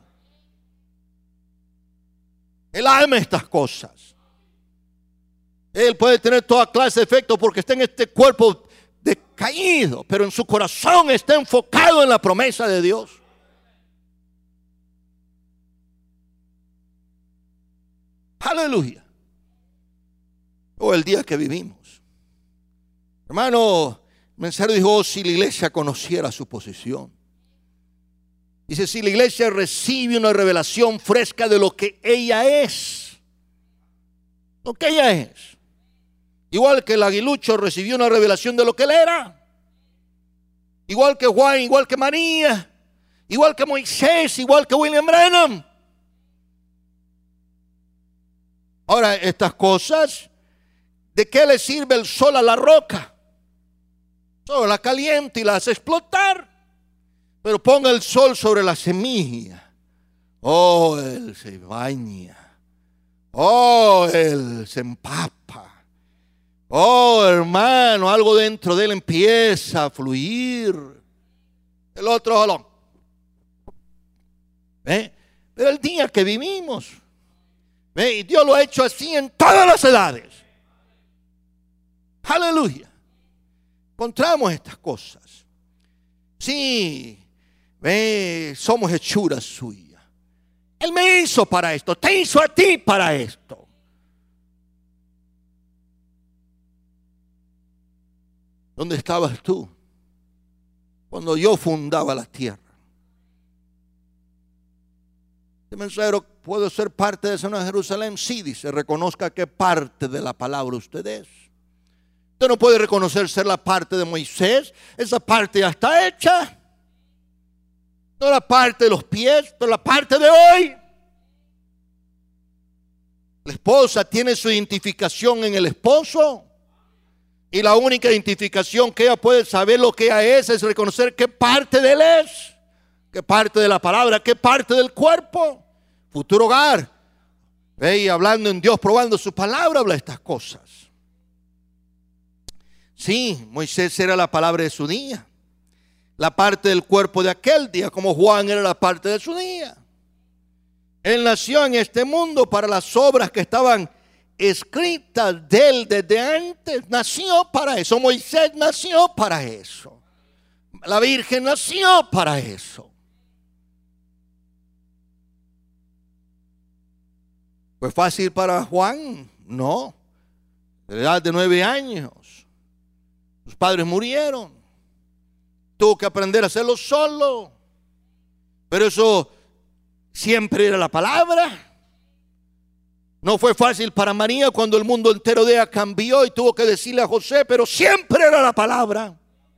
Él ama estas cosas. Él puede tener toda clase de efectos porque está en este cuerpo decaído, pero en su corazón está enfocado en la promesa de Dios. Aleluya. O el día que vivimos. Hermano, el mensaje dijo, si la iglesia conociera su posición. Dice, si la iglesia recibe una revelación fresca de lo que ella es. Lo que ella es. Igual que el aguilucho recibió una revelación de lo que él era. Igual que Juan, igual que María, igual que Moisés, igual que William Branham. Ahora, estas cosas, ¿de qué le sirve el sol a la roca? Solo la calienta y la hace explotar. Pero ponga el sol sobre la semilla. Oh, él se baña. Oh, él se empapa. Oh, hermano, algo dentro de él empieza a fluir. El otro jalón. Pero el día que vivimos, y Dios lo ha hecho así en todas las edades. Aleluya. Encontramos estas cosas. Sí, somos hechuras suyas. Él me hizo para esto, te hizo a ti para esto. ¿Dónde estabas tú cuando yo fundaba la tierra? El mensajero, ¿puedo ser parte de esa Nueva Jerusalén? Sí, dice, reconozca qué parte de la palabra usted es. Usted no puede reconocer ser la parte de Moisés. Esa parte ya está hecha. No la parte de los pies, pero la parte de hoy. La esposa tiene su identificación en el esposo. Y la única identificación que ella puede saber lo que ella es reconocer qué parte de él es. Qué parte de la palabra, qué parte del cuerpo. Futuro hogar. Y hablando en Dios, probando su palabra, habla estas cosas. Sí, Moisés era la palabra de su día. La parte del cuerpo de aquel día, como Juan era la parte de su día. Él nació en este mundo para las obras que estaban escritas de él desde antes. Nació para eso. Moisés nació para eso. La Virgen nació para eso. ¿Fue fácil para Juan? No. De la edad de 9 años. Sus padres murieron. Tuvo que aprender a hacerlo solo. Pero eso siempre era la palabra. No fue fácil para María cuando el mundo entero de ella cambió y tuvo que decirle a José, pero siempre era la palabra.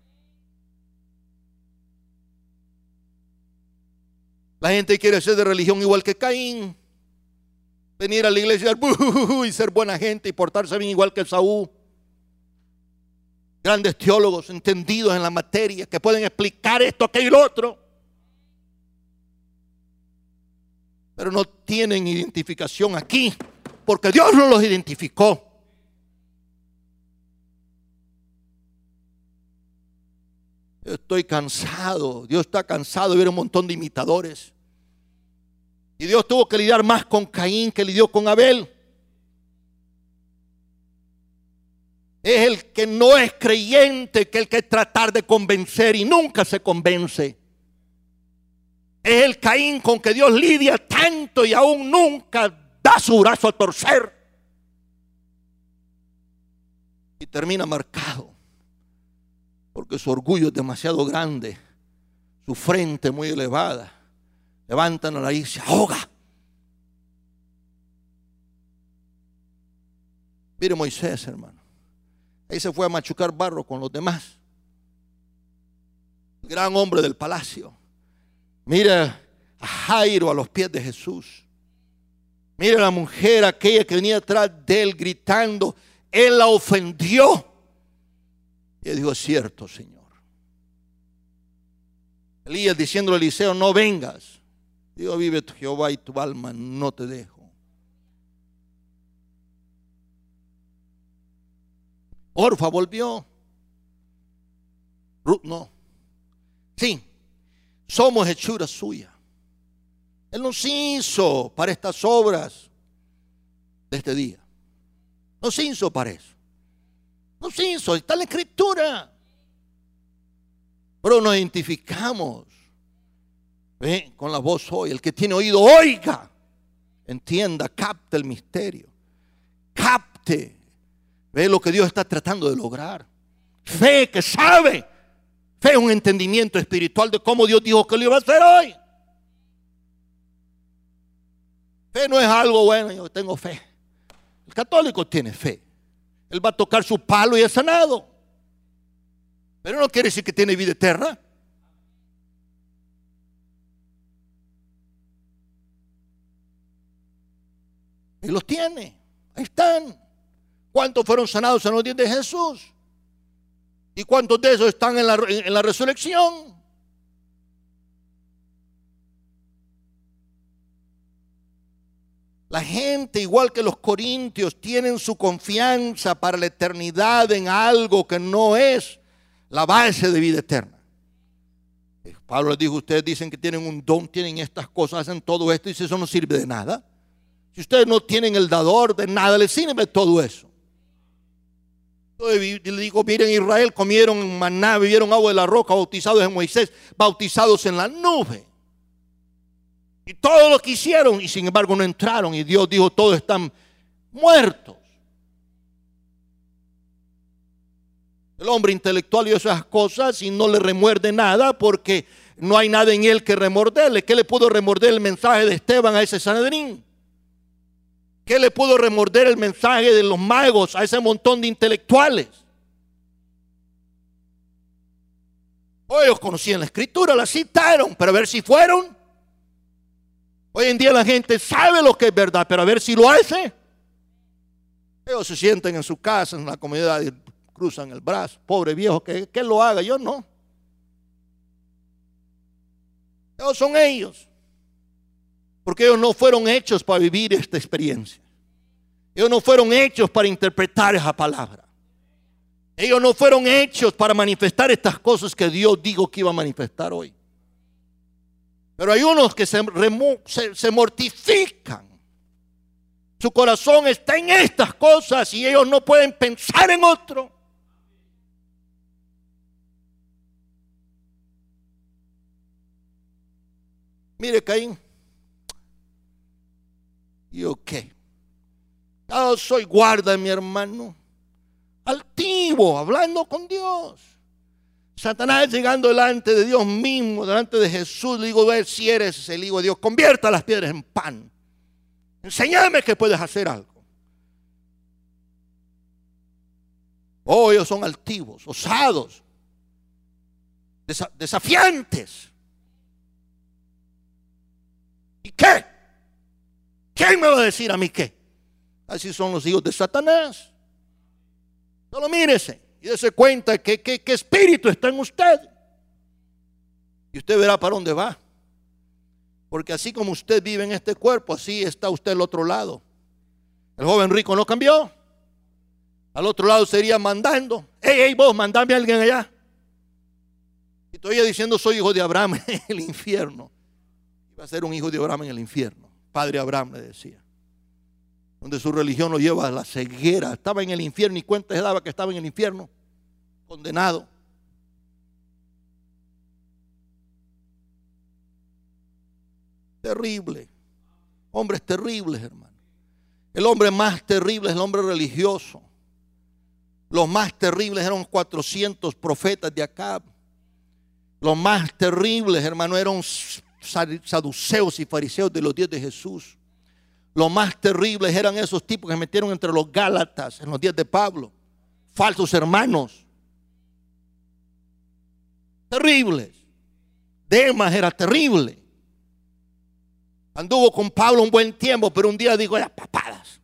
La gente quiere ser de religión igual que Caín. Venir a la iglesia y ser buena gente y portarse bien igual que Saúl. Grandes teólogos entendidos en la materia que pueden explicar esto, aquello y lo otro. Pero no tienen identificación aquí porque Dios no los identificó. Yo estoy cansado. Dios está cansado de ver un montón de imitadores. Y Dios tuvo que lidiar más con Caín que lidió con Abel. Es el que no es creyente que el que tratar de convencer y nunca se convence. Es el Caín con que Dios lidia tanto y aún nunca da su brazo a torcer. Y termina marcado porque su orgullo es demasiado grande, su frente muy elevada. Levantan la nariz y se ahoga. Mire Moisés, hermano. Ahí se fue a machucar barro con los demás. El gran hombre del palacio. Mira a Jairo a los pies de Jesús. Mira a la mujer aquella que venía atrás de él gritando. Él la ofendió. Y él dijo, es cierto, Señor. Elías diciéndole a Eliseo, no vengas. Digo, vive tu Jehová y tu alma no te dejo. Orfa volvió. Ruth no. Sí, somos hechura suya. Él nos hizo para estas obras de este día. Nos hizo para eso. Nos hizo, está en la escritura. Pero nos identificamos con la voz hoy. El que tiene oído, oiga. Entienda, capte el misterio. Capte. Ve lo que Dios está tratando de lograr. Fe que sabe. Fe es un entendimiento espiritual de cómo Dios dijo que lo iba a hacer hoy. Fe no es algo bueno, yo tengo fe. El católico tiene fe. Él va a tocar su palo y es sanado. Pero no quiere decir que tiene vida eterna. Y los tiene. Ahí están. ¿Cuántos fueron sanados en los días de Jesús? ¿Y cuántos de esos están en la resurrección? La gente, igual que los corintios, tienen su confianza para la eternidad en algo que no es la base de vida eterna. Pablo les dijo, ustedes dicen que tienen un don, tienen estas cosas, hacen todo esto, y si eso no sirve de nada. Si ustedes no tienen el dador, de nada les sirve todo eso. Yo le digo, miren, Israel comieron maná, bebieron agua de la roca, bautizados en Moisés, bautizados en la nube. Y todo lo que hicieron, y sin embargo no entraron, y Dios dijo, todos están muertos. El hombre intelectual y esas cosas y no le remuerde nada porque no hay nada en él que remorderle. ¿Qué le pudo remorder el mensaje de Esteban a ese Sanedrín? ¿Qué le pudo remorder el mensaje de los magos a ese montón de intelectuales? Ellos conocían la escritura, la citaron, pero a ver si fueron. Hoy en día la gente sabe lo que es verdad, pero a ver si lo hace. Ellos se sienten en su casa, en la comunidad, y cruzan el brazo. Pobre viejo, que lo haga, yo no. Ellos son ellos. Porque ellos no fueron hechos para vivir esta experiencia. Ellos no fueron hechos para interpretar esa palabra. Ellos no fueron hechos para manifestar estas cosas que Dios dijo que iba a manifestar hoy. Pero hay unos que se mortifican. Su corazón está en estas cosas y ellos no pueden pensar en otro. Mire, Caín. ¿Yo qué? Yo soy guarda, mi hermano. Altivo, hablando con Dios. Satanás llegando delante de Dios mismo, delante de Jesús, le digo, ver si eres el Hijo de Dios, convierta las piedras en pan. Enséñame que puedes hacer algo. Oh, ellos son altivos, osados, desafiantes. ¿Y qué? ¿Quién me va a decir a mí qué? Así son los hijos de Satanás. Solo mírese y dése cuenta que espíritu está en usted. Y usted verá para dónde va. Porque así como usted vive en este cuerpo, así está usted al otro lado. El joven rico no cambió. Al otro lado sería mandando. Hey, vos, mandame a alguien allá. Y todavía diciendo, soy hijo de Abraham en el infierno. Iba a ser un hijo de Abraham en el infierno. Padre Abraham le decía. Donde su religión lo lleva a la ceguera. Estaba en el infierno y cuenta se daba que estaba en el infierno, condenado. Terrible. Hombres terribles, hermano. El hombre más terrible es el hombre religioso. Los más terribles eran 400 profetas de Acab. Los más terribles, hermano, eran saduceos y fariseos de los días de Jesús. Los más terribles eran esos tipos que se metieron entre los gálatas en los días de Pablo. Falsos hermanos. Terribles. Demas era terrible. Anduvo con Pablo un buen tiempo, pero un día dijo, las papadas.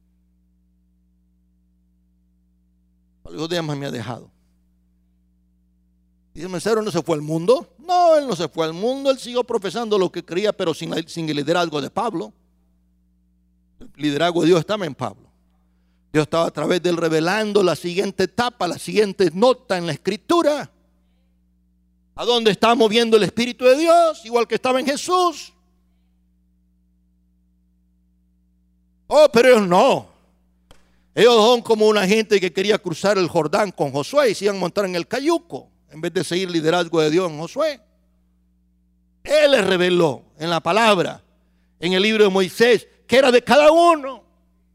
Algo Demas me ha dejado. Y el mesero no se fue al mundo. No, él no se fue al mundo. Él siguió profesando lo que creía, pero sin el liderazgo de Pablo. El liderazgo de Dios estaba en Pablo. Dios estaba a través de él revelando la siguiente etapa, la siguiente nota en la escritura. ¿A dónde está moviendo el Espíritu de Dios? Igual que estaba en Jesús. Oh, pero ellos no. Ellos son como una gente que quería cruzar el Jordán con Josué y se iban a montar en el cayuco en vez de seguir el liderazgo de Dios en Josué. Él les reveló en la palabra, en el libro de Moisés, que era de cada uno.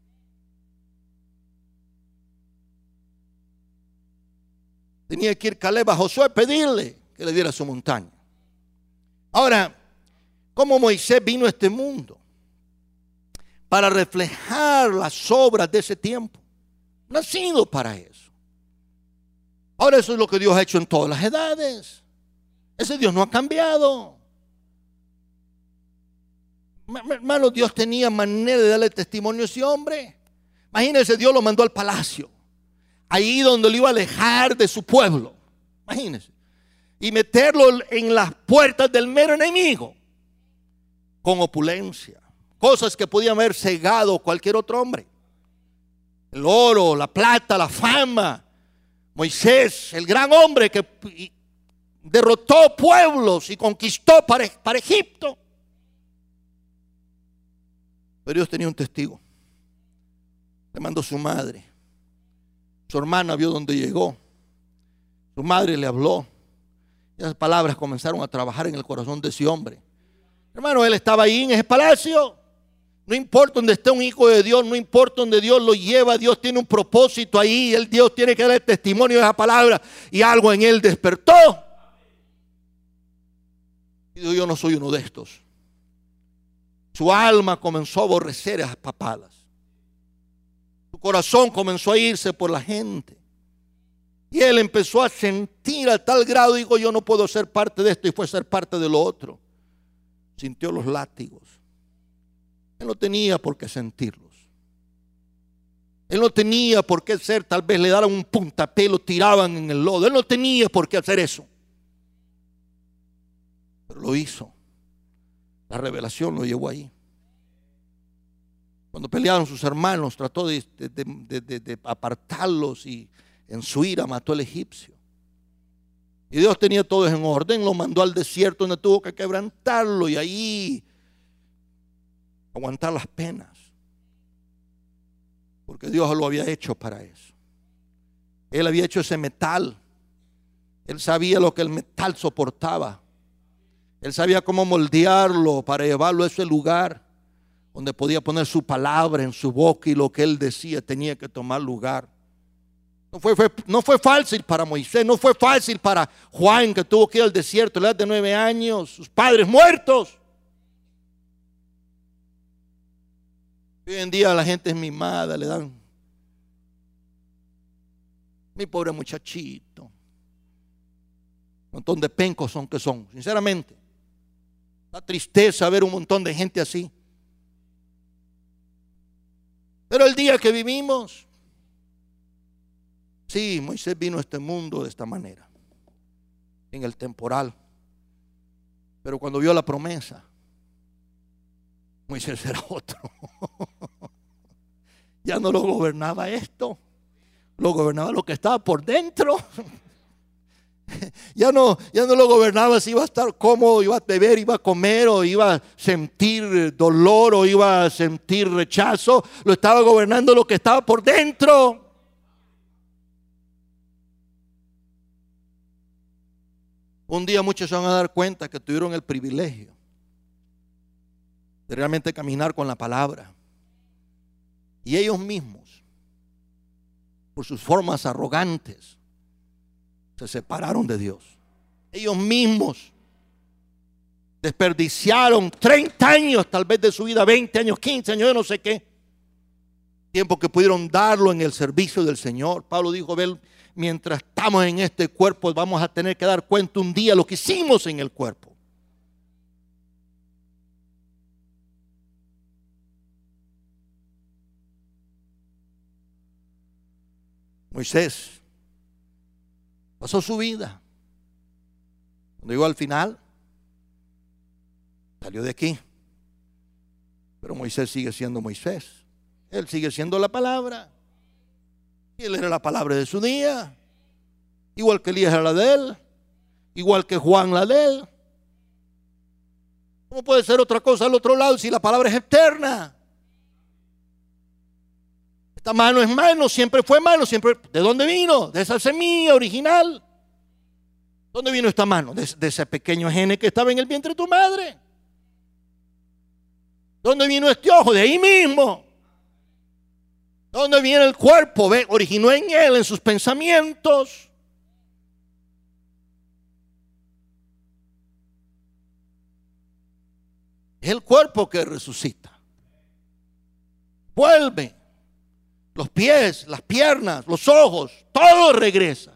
Tenía que ir Caleb a Josué a pedirle que le diera su montaña. Ahora, ¿cómo Moisés vino a este mundo? Para reflejar las obras de ese tiempo. Nacido para eso. Ahora eso es lo que Dios ha hecho en todas las edades. Ese Dios no ha cambiado. Hermano, Dios tenía manera de darle testimonio a ese hombre. Imagínense, Dios lo mandó al palacio. Ahí donde lo iba a alejar de su pueblo. Imagínense. Y meterlo en las puertas del mero enemigo. Con opulencia. Cosas que podían haber cegado cualquier otro hombre. El oro, la plata, la fama. Moisés, el gran hombre que derrotó pueblos y conquistó para Egipto. Pero Dios tenía un testigo. Le mandó su madre. Su hermana vio dónde llegó. Su madre le habló. Y esas palabras comenzaron a trabajar en el corazón de ese hombre. Hermano, él estaba ahí en ese palacio. No importa donde esté un hijo de Dios, no importa donde Dios lo lleva, Dios tiene un propósito ahí. Dios tiene que dar testimonio de esa palabra. Y algo en él despertó. Y dijo, yo no soy uno de estos. Su alma comenzó a aborrecer a las papalas. Su corazón comenzó a irse por la gente. Y él empezó a sentir a tal grado, digo, yo no puedo ser parte de esto, y fue a ser parte de lo otro. Sintió los látigos. Él no tenía por qué sentirlos. Él no tenía por qué ser, tal vez le daban un puntapié, lo tiraban en el lodo. Él no tenía por qué hacer eso. Pero lo hizo. La revelación lo llevó ahí. Cuando pelearon sus hermanos, trató de apartarlos y en su ira mató al egipcio. Y Dios tenía todo en orden, lo mandó al desierto donde tuvo que quebrantarlo y ahí aguantar las penas. Porque Dios lo había hecho para eso. Él había hecho ese metal. Él sabía lo que el metal soportaba. Él sabía cómo moldearlo para llevarlo a ese lugar donde podía poner su palabra en su boca y lo que él decía tenía que tomar lugar. No fue fácil para Moisés, no fue fácil para Juan, que tuvo que ir al desierto a la edad de 9 años, sus padres muertos. Hoy en día la gente es mimada, le dan, mi pobre muchachito, un montón de pencos son que son, sinceramente. Da tristeza ver un montón de gente así. Pero el día que vivimos, sí, Moisés vino a este mundo de esta manera, en el temporal. Pero cuando vio la promesa, Moisés era otro. Ya no lo gobernaba esto, lo gobernaba lo que estaba por dentro. Ya no lo gobernaba si iba a estar cómodo, iba a beber, iba a comer, o iba a sentir dolor, o iba a sentir rechazo. Lo estaba gobernando lo que estaba por dentro. Un día muchos se van a dar cuenta que tuvieron el privilegio de realmente caminar con la palabra. Y ellos mismos, por sus formas arrogantes, se separaron de Dios. Ellos mismos desperdiciaron 30 años, tal vez de su vida, 20 años, 15 años, yo no sé qué. Tiempo que pudieron darlo en el servicio del Señor. Pablo dijo, mientras estamos en este cuerpo vamos a tener que dar cuenta un día lo que hicimos en el cuerpo. Moisés pasó su vida. Cuando llegó al final, salió de aquí. Pero Moisés sigue siendo Moisés. Él sigue siendo la palabra. Y él era la palabra de su día. Igual que Elías era la de él. Igual que Juan la de él. ¿Cómo puede ser otra cosa al otro lado si la palabra es eterna? Esta mano es mano, siempre fue mano, siempre. ¿De dónde vino? De esa semilla original. ¿Dónde vino esta mano? De ese pequeño gene que estaba en el vientre de tu madre. ¿Dónde vino este ojo? De ahí mismo. ¿Dónde viene el cuerpo? Originó en él, en sus pensamientos. Es el cuerpo que resucita. Vuelve. Los pies, las piernas, los ojos, todo regresa.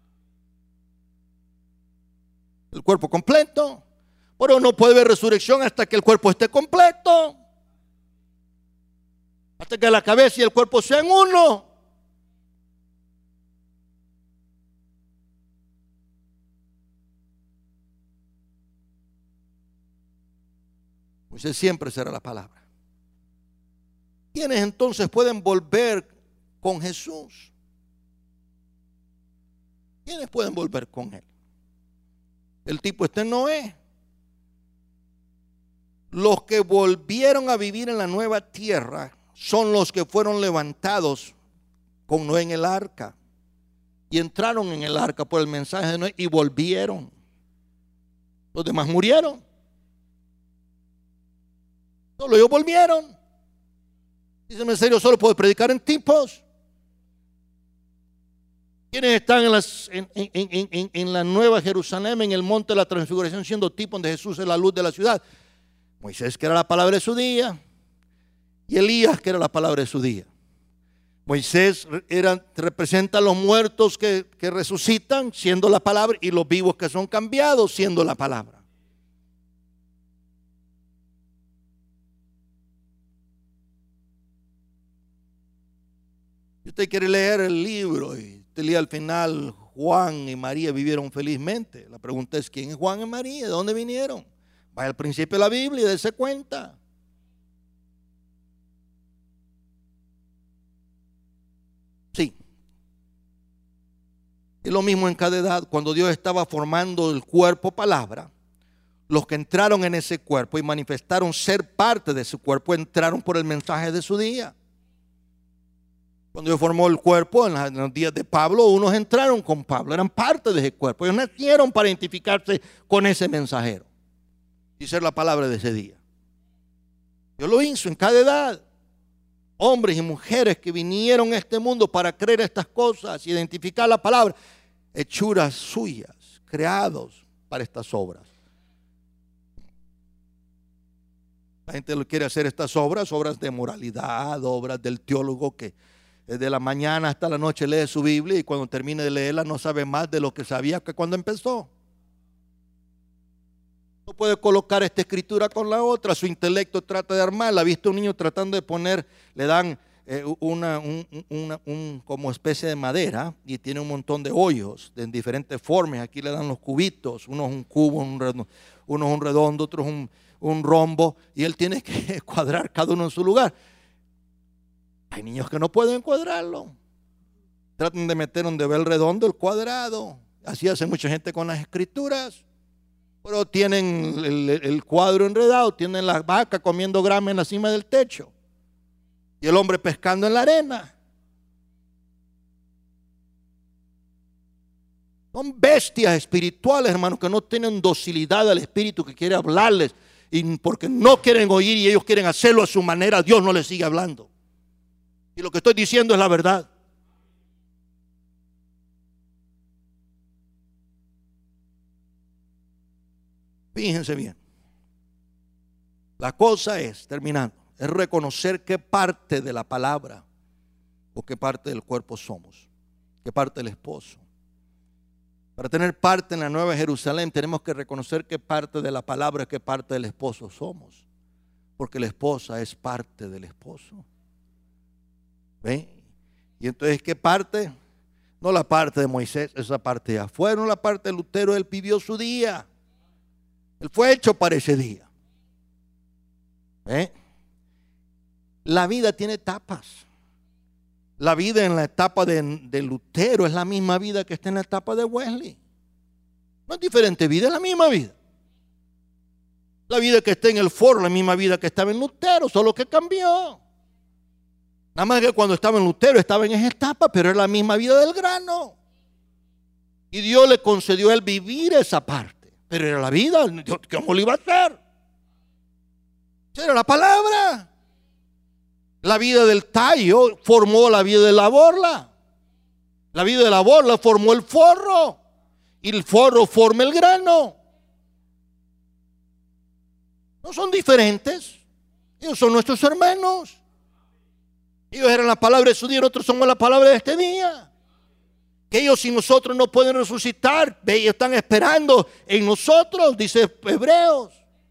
El cuerpo completo. Pero no puede haber resurrección hasta que el cuerpo esté completo. Hasta que la cabeza y el cuerpo sean uno. Moisés siempre será la palabra. ¿Quiénes entonces pueden volver con Jesús? ¿Quiénes pueden volver con él? El tipo este no es. Los que volvieron a vivir en la nueva tierra son los que fueron levantados con Noé en el arca y entraron en el arca por el mensaje de Noé y volvieron. Los demás murieron. Solo ellos volvieron. Dígame en serio, solo puedo predicar en tipos. ¿Quiénes están en la Nueva Jerusalén, en el monte de la transfiguración, siendo tipo de Jesús es la luz de la ciudad? Moisés, que era la palabra de su día, y Elías, que era la palabra de su día. Moisés representa a los muertos que resucitan, siendo la palabra, y los vivos que son cambiados, siendo la palabra. Si usted quiere leer el libro y usted lee al final, Juan y María vivieron felizmente. La pregunta es, ¿quién es Juan y María? ¿De dónde vinieron? Vaya al principio de la Biblia y dése cuenta. Sí. Es lo mismo en cada edad. Cuando Dios estaba formando el cuerpo palabra, los que entraron en ese cuerpo y manifestaron ser parte de ese cuerpo, entraron por el mensaje de su día. Cuando Dios formó el cuerpo, en los días de Pablo, unos entraron con Pablo, eran parte de ese cuerpo. Ellos nacieron para identificarse con ese mensajero y ser la palabra de ese día. Dios lo hizo en cada edad. Hombres y mujeres que vinieron a este mundo para creer estas cosas, identificar la palabra, hechuras suyas, creados para estas obras. La gente lo quiere hacer estas obras de moralidad, obras del teólogo que desde la mañana hasta la noche lee su Biblia y cuando termine de leerla no sabe más de lo que sabía que cuando empezó. No puede colocar esta escritura con la otra, su intelecto trata de armarla. Ha visto un niño tratando de poner, le dan como especie de madera y tiene un montón de hoyos de diferentes formas. Aquí le dan los cubitos, uno es un cubo, uno es un redondo, otro es un rombo, y él tiene que cuadrar cada uno en su lugar. Hay niños que no pueden cuadrarlo. Tratan de meter donde ve el redondo, el cuadrado. Así hace mucha gente con las escrituras. Pero tienen el cuadro enredado, tienen la vaca comiendo grama en la cima del techo y el hombre pescando en la arena. Son bestias espirituales, hermanos, que no tienen docilidad al Espíritu que quiere hablarles, y porque no quieren oír y ellos quieren hacerlo a su manera, Dios no les sigue hablando. Y lo que estoy diciendo es la verdad. Fíjense bien. La cosa es, terminando, es reconocer qué parte de la palabra o qué parte del cuerpo somos, qué parte del esposo. Para tener parte en la Nueva Jerusalén tenemos que reconocer qué parte de la palabra, qué parte del esposo somos, porque la esposa es parte del esposo. ¿Ven? Y entonces, ¿qué parte? No la parte de Moisés, esa parte de afuera, no la parte de Lutero, él vivió su día. Él fue hecho para ese día. La vida tiene etapas. La vida en la etapa de Lutero es la misma vida que está en la etapa de Wesley. No es diferente vida, es la misma vida. La vida que está en el foro, la misma vida que estaba en Lutero, solo que cambió. Nada más que cuando estaba en Lutero estaba en esa etapa, pero era la misma vida del grano. Y Dios le concedió a él vivir esa parte. Pero era la vida, ¿cómo lo iba a hacer? Era la palabra. La vida del tallo formó la vida de la borla. La vida de la borla formó el forro. Y el forro forma el grano. No son diferentes. Ellos son nuestros hermanos. Ellos eran la palabra de su día, nosotros somos la palabra de este día. Que ellos sin nosotros no pueden resucitar. Ellos están esperando en nosotros, dice Hebreos.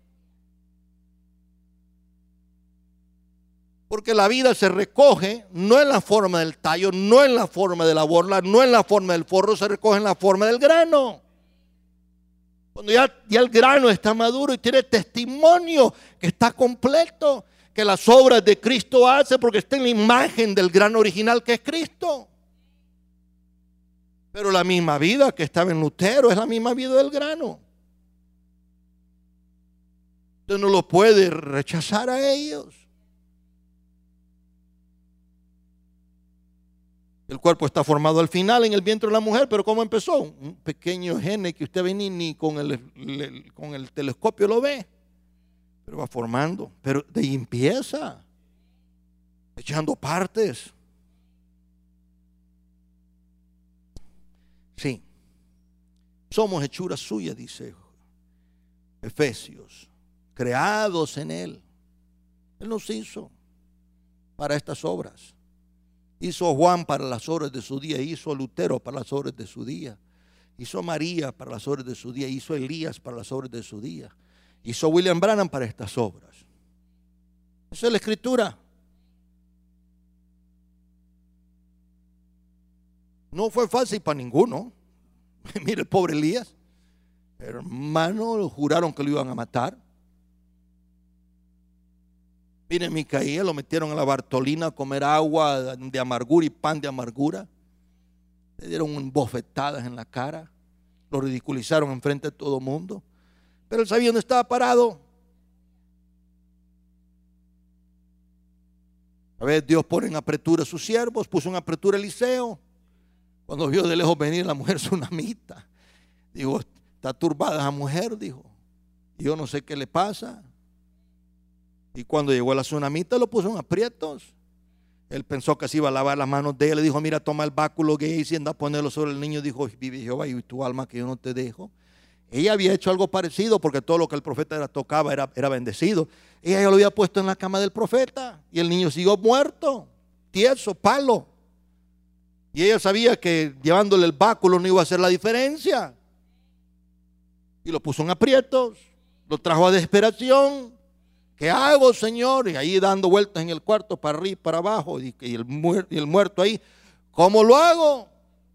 Porque la vida se recoge no en la forma del tallo, no en la forma de la borla, no en la forma del forro, se recoge en la forma del grano. Cuando ya el grano está maduro y tiene testimonio que está completo, que las obras de Cristo hace porque está en la imagen del grano original que es Cristo. Pero la misma vida que estaba en Lutero es la misma vida del grano. Usted no lo puede rechazar a ellos. El cuerpo está formado al final en el vientre de la mujer, pero ¿cómo empezó? Un pequeño gene que usted ve ni con el telescopio lo ve. Pero va formando. Pero de ahí empieza. Echando partes. Sí, somos hechura suya, dice Efesios, creados en Él. Él nos hizo para estas obras. Hizo a Juan para las obras de su día, hizo a Lutero para las obras de su día, hizo a María para las obras de su día, hizo a Elías para las obras de su día, hizo a William Branham para estas obras. Esa es la escritura. No fue fácil para ninguno. Mire el pobre Elías, hermano, juraron que lo iban a matar. Mire, Micaías lo metieron en la Bartolina a comer agua de amargura y pan de amargura. Le dieron bofetadas en la cara. Lo ridiculizaron enfrente de todo el mundo. Pero él sabía dónde estaba parado. A veces Dios pone en apretura a sus siervos. Puso en apretura a Eliseo. Cuando vio de lejos venir la mujer sunamita, dijo, está turbada esa mujer, dijo. Yo no sé qué le pasa. Y cuando llegó la tsunamita lo puso en aprietos. Él pensó que se iba a lavar las manos de él. Le dijo, mira, toma el báculo que y anda a ponerlo sobre el niño. Dijo, vive Jehová y tu alma que yo no te dejo. Ella había hecho algo parecido porque todo lo que el profeta tocaba era bendecido. Ella ya lo había puesto en la cama del profeta y el niño siguió muerto, tieso, palo. Y ella sabía que llevándole el báculo no iba a hacer la diferencia. Y lo puso en aprietos, lo trajo a desesperación. ¿Qué hago, Señor? Y ahí dando vueltas en el cuarto para arriba y para abajo. Y el muerto ahí. ¿Cómo lo hago?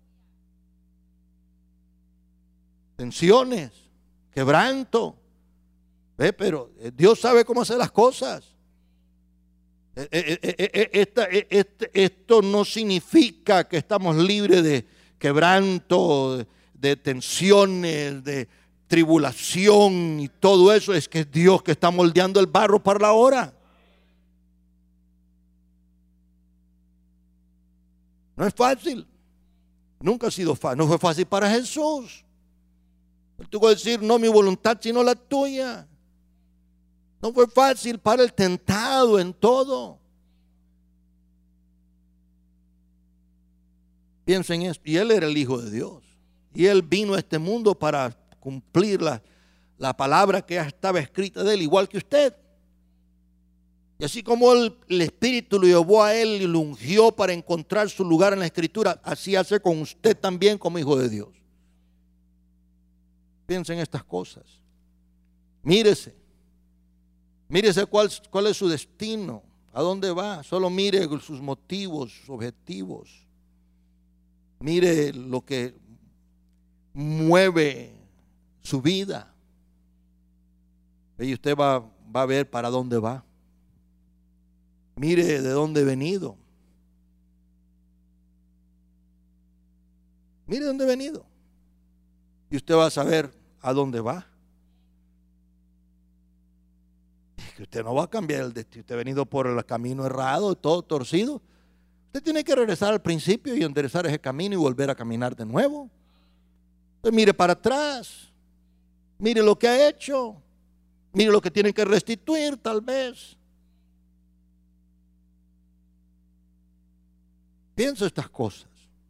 Tensiones, quebranto. ¿Ve? Pero Dios sabe cómo hacer las cosas. Esto no significa que estamos libres de quebranto, de tensiones, de tribulación y todo eso. Es que es Dios que está moldeando el barro para la hora. No es fácil. Nunca ha sido fácil. No fue fácil para Jesús. Él tuvo que decir, no mi voluntad sino la tuya. No fue fácil para el tentado en todo. Piensen en esto. Y él era el Hijo de Dios. Y él vino a este mundo para cumplir la palabra que ya estaba escrita de él, igual que usted. Y así como el Espíritu lo llevó a él y lo ungió para encontrar su lugar en la Escritura, así hace con usted también como Hijo de Dios. Piensen en estas cosas. Mírese cuál es su destino, a dónde va. Solo mire sus motivos, sus objetivos. Mire lo que mueve su vida. Y usted va a ver para dónde va. Mire de dónde he venido. Mire dónde he venido. Y usted va a saber a dónde va. Es que usted no va a cambiar el destino. Usted ha venido por el camino errado, todo torcido. Usted tiene que regresar al principio y enderezar ese camino y volver a caminar de nuevo. Entonces mire para atrás. Mire lo que ha hecho. Mire lo que tiene que restituir tal vez. Piensa estas cosas.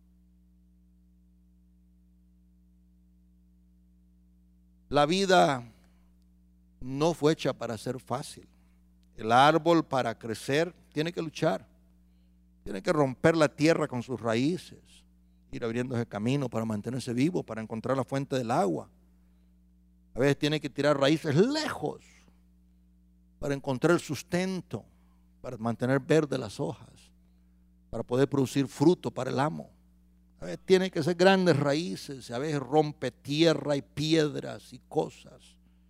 La vida no fue hecha para ser fácil. El árbol para crecer tiene que luchar. Tiene que romper la tierra con sus raíces. Ir abriendo ese camino para mantenerse vivo, para encontrar la fuente del agua. A veces tiene que tirar raíces lejos para encontrar el sustento, para mantener verdes las hojas, para poder producir fruto para el amo. A veces tiene que ser grandes raíces, a veces rompe tierra y piedras y cosas.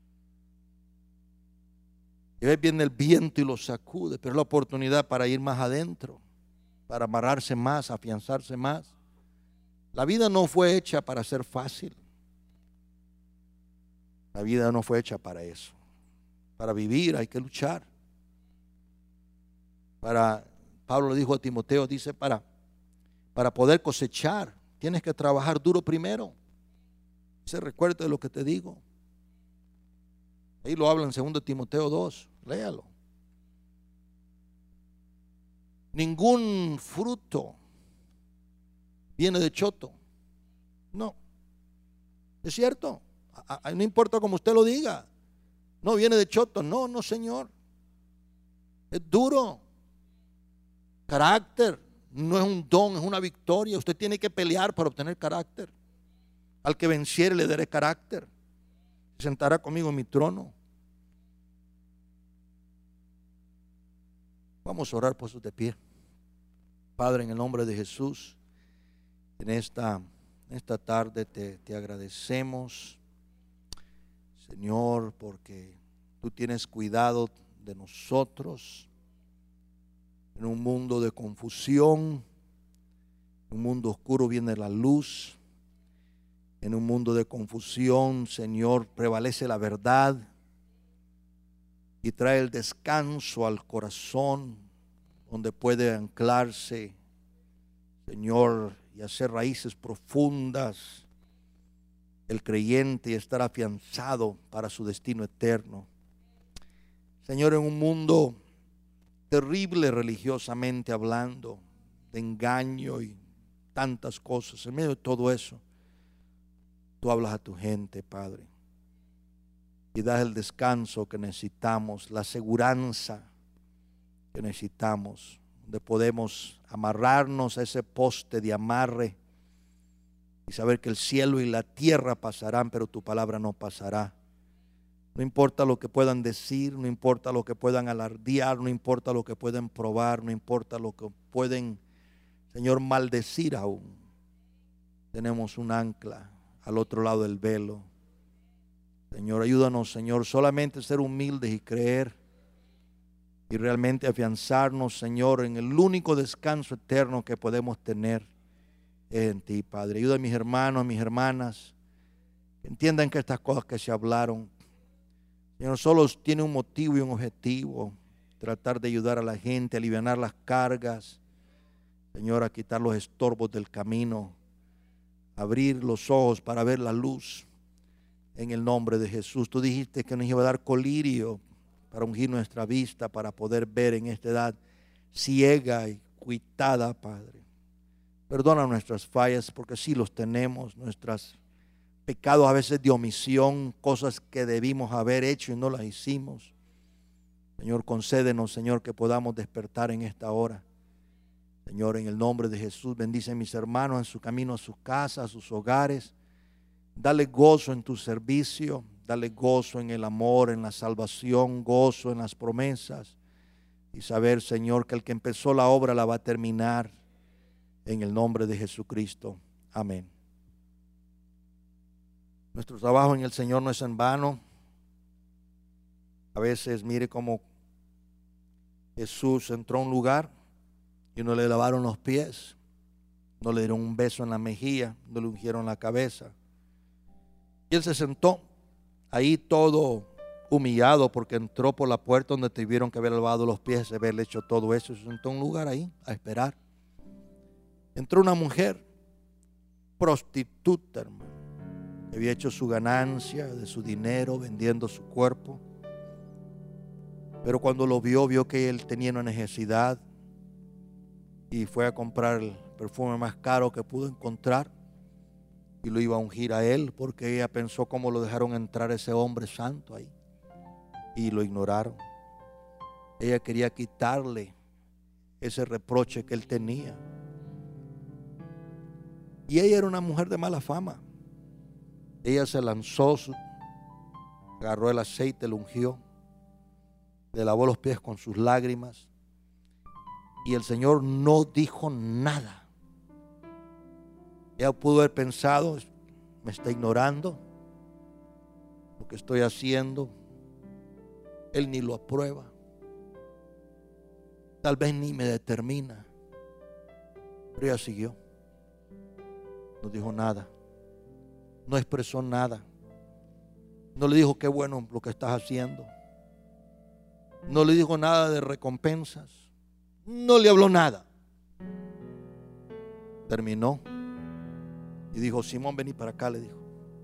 Y a veces viene el viento y lo sacude, pero es la oportunidad para ir más adentro, para amarrarse más, afianzarse más. La vida no fue hecha para ser fácil. La vida no fue hecha para eso. Para vivir hay que luchar. Pablo le dijo a Timoteo, dice, para poder cosechar, tienes que trabajar duro primero. Se recuerda de lo que te digo. Ahí lo habla en 2 Timoteo 2, léalo. Ningún fruto viene de choto. No. Es cierto. No importa cómo usted lo diga. No viene de choto. No, no, Señor. Es duro. Carácter. No es un don, es una victoria. Usted tiene que pelear para obtener carácter. Al que venciere le daré carácter. Se sentará conmigo en mi trono. Vamos a orar por sus de pie. Padre, en el nombre de Jesús, en esta tarde te agradecemos, Señor, porque tú tienes cuidado de nosotros. En un mundo de confusión, en un mundo oscuro viene la luz. En un mundo de confusión, Señor, prevalece la verdad y trae el descanso al corazón, donde puede anclarse, Señor, y hacer raíces profundas el creyente y estar afianzado para su destino eterno. Señor, en un mundo terrible religiosamente hablando, de engaño y tantas cosas, en medio de todo eso, tú hablas a tu gente, Padre, y das el descanso que necesitamos, la seguranza que necesitamos, donde podemos amarrarnos a ese poste de amarre y saber que el cielo y la tierra pasarán, pero tu palabra no pasará. No importa lo que puedan decir, no importa lo que puedan alardear, no importa lo que puedan probar, no importa lo que pueden, Señor, maldecir aún. Tenemos un ancla al otro lado del velo. Señor, ayúdanos, Señor, solamente ser humildes y creer y realmente afianzarnos, Señor, en el único descanso eterno que podemos tener en ti, Padre. Ayuda a mis hermanos, a mis hermanas, que entiendan que estas cosas que se hablaron, Señor, solo tiene un motivo y un objetivo: tratar de ayudar a la gente, aliviar las cargas, Señor, a quitar los estorbos del camino, abrir los ojos para ver la luz. En el nombre de Jesús, tú dijiste que nos iba a dar colirio para ungir nuestra vista, para poder ver en esta edad ciega y cuitada, Padre. Perdona nuestras fallas, porque sí los tenemos, nuestros pecados a veces de omisión, cosas que debimos haber hecho y no las hicimos. Señor, concédenos, Señor, que podamos despertar en esta hora. Señor, en el nombre de Jesús, bendice a mis hermanos en su camino a sus casas, a sus hogares. Dale gozo en tu servicio, dale gozo en el amor, en la salvación, gozo en las promesas. Y saber, Señor, que el que empezó la obra la va a terminar, en el nombre de Jesucristo. Amén. Nuestro trabajo en el Señor no es en vano. A veces, mire cómo Jesús entró a un lugar y no le lavaron los pies, no le dieron un beso en la mejilla, no le ungieron la cabeza. Y él se sentó ahí todo humillado porque entró por la puerta donde tuvieron que haber lavado los pies, haberle hecho todo eso. Se sentó en un lugar ahí a esperar. Entró una mujer prostituta, hermano, que había hecho su ganancia de su dinero vendiendo su cuerpo. Pero cuando lo vio que él tenía una necesidad y fue a comprar el perfume más caro que pudo encontrar y lo iba a ungir a él, porque ella pensó cómo lo dejaron entrar ese hombre santo ahí y lo ignoraron. Ella quería quitarle ese reproche que él tenía. Y ella era una mujer de mala fama. Ella se lanzó, agarró el aceite, lo ungió, le lavó los pies con sus lágrimas y el Señor no dijo nada. Ella pudo haber pensado: me está ignorando lo que estoy haciendo, él ni lo aprueba, tal vez ni me determina. Pero ella siguió, no dijo nada, no expresó nada, no le dijo qué bueno lo que estás haciendo, no le dijo nada de recompensas, no le habló nada. Terminó y dijo: Simón, vení para acá, le dijo.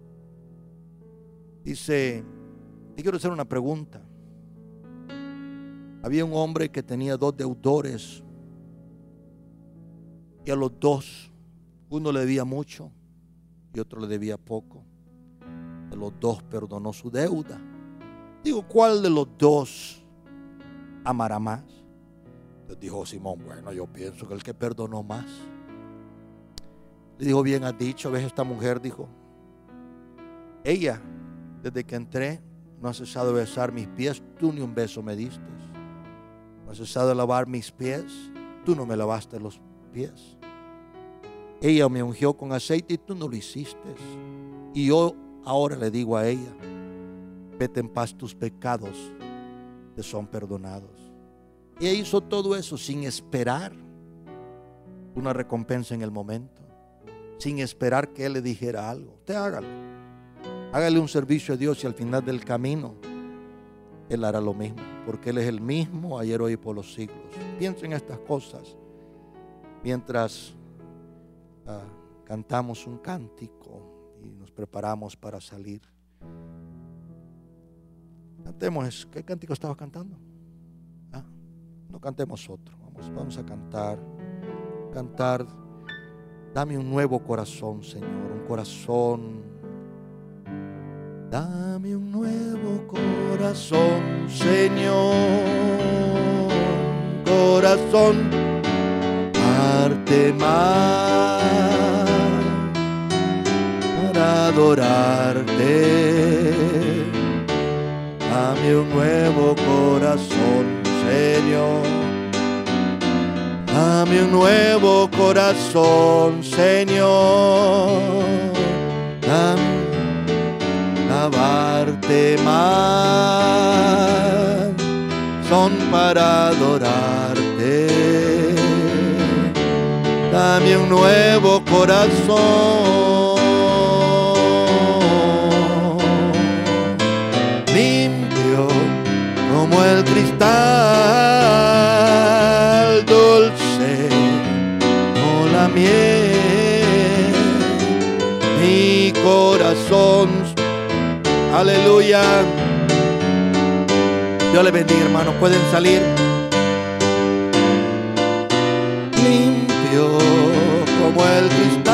Dice: te quiero hacer una pregunta. Había un hombre que tenía 2 deudores y a los 2, uno le debía mucho y otro le debía poco. De los dos perdonó su deuda. Digo, ¿cuál de los dos amará más? Entonces dijo Simón, bueno, yo pienso que el que perdonó más. Le dijo, bien has dicho. ¿Ves esta mujer? Dijo, ella, desde que entré, no ha cesado de besar mis pies, tú ni un beso me diste. No ha cesado de lavar mis pies, tú no me lavaste los pies. Ella me ungió con aceite y tú no lo hiciste. Y yo ahora le digo a ella, vete en paz, tus pecados te son perdonados. Ella hizo todo eso sin esperar una recompensa en el momento, sin esperar que Él le dijera algo. Usted hágalo. Hágale un servicio a Dios y al final del camino Él hará lo mismo, porque Él es el mismo ayer, hoy y por los siglos. Piensa en estas cosas mientras cantamos un cántico y nos preparamos para salir. Cantemos. ¿Qué cántico estaba cantando? No cantemos otro. Vamos a cantar. Dame un nuevo corazón, Señor, un corazón. Dame un nuevo corazón, Señor, corazón, arte más para adorarte. Dame un nuevo corazón, Señor. Dame un nuevo corazón, Señor. Dame lavarte más, son para adorarte. Dame un nuevo corazón, limpio como el cristal, dulce como la miel. Mi corazón, aleluya. Dios les bendiga, hermanos. Pueden salir. Limpio como el cristal.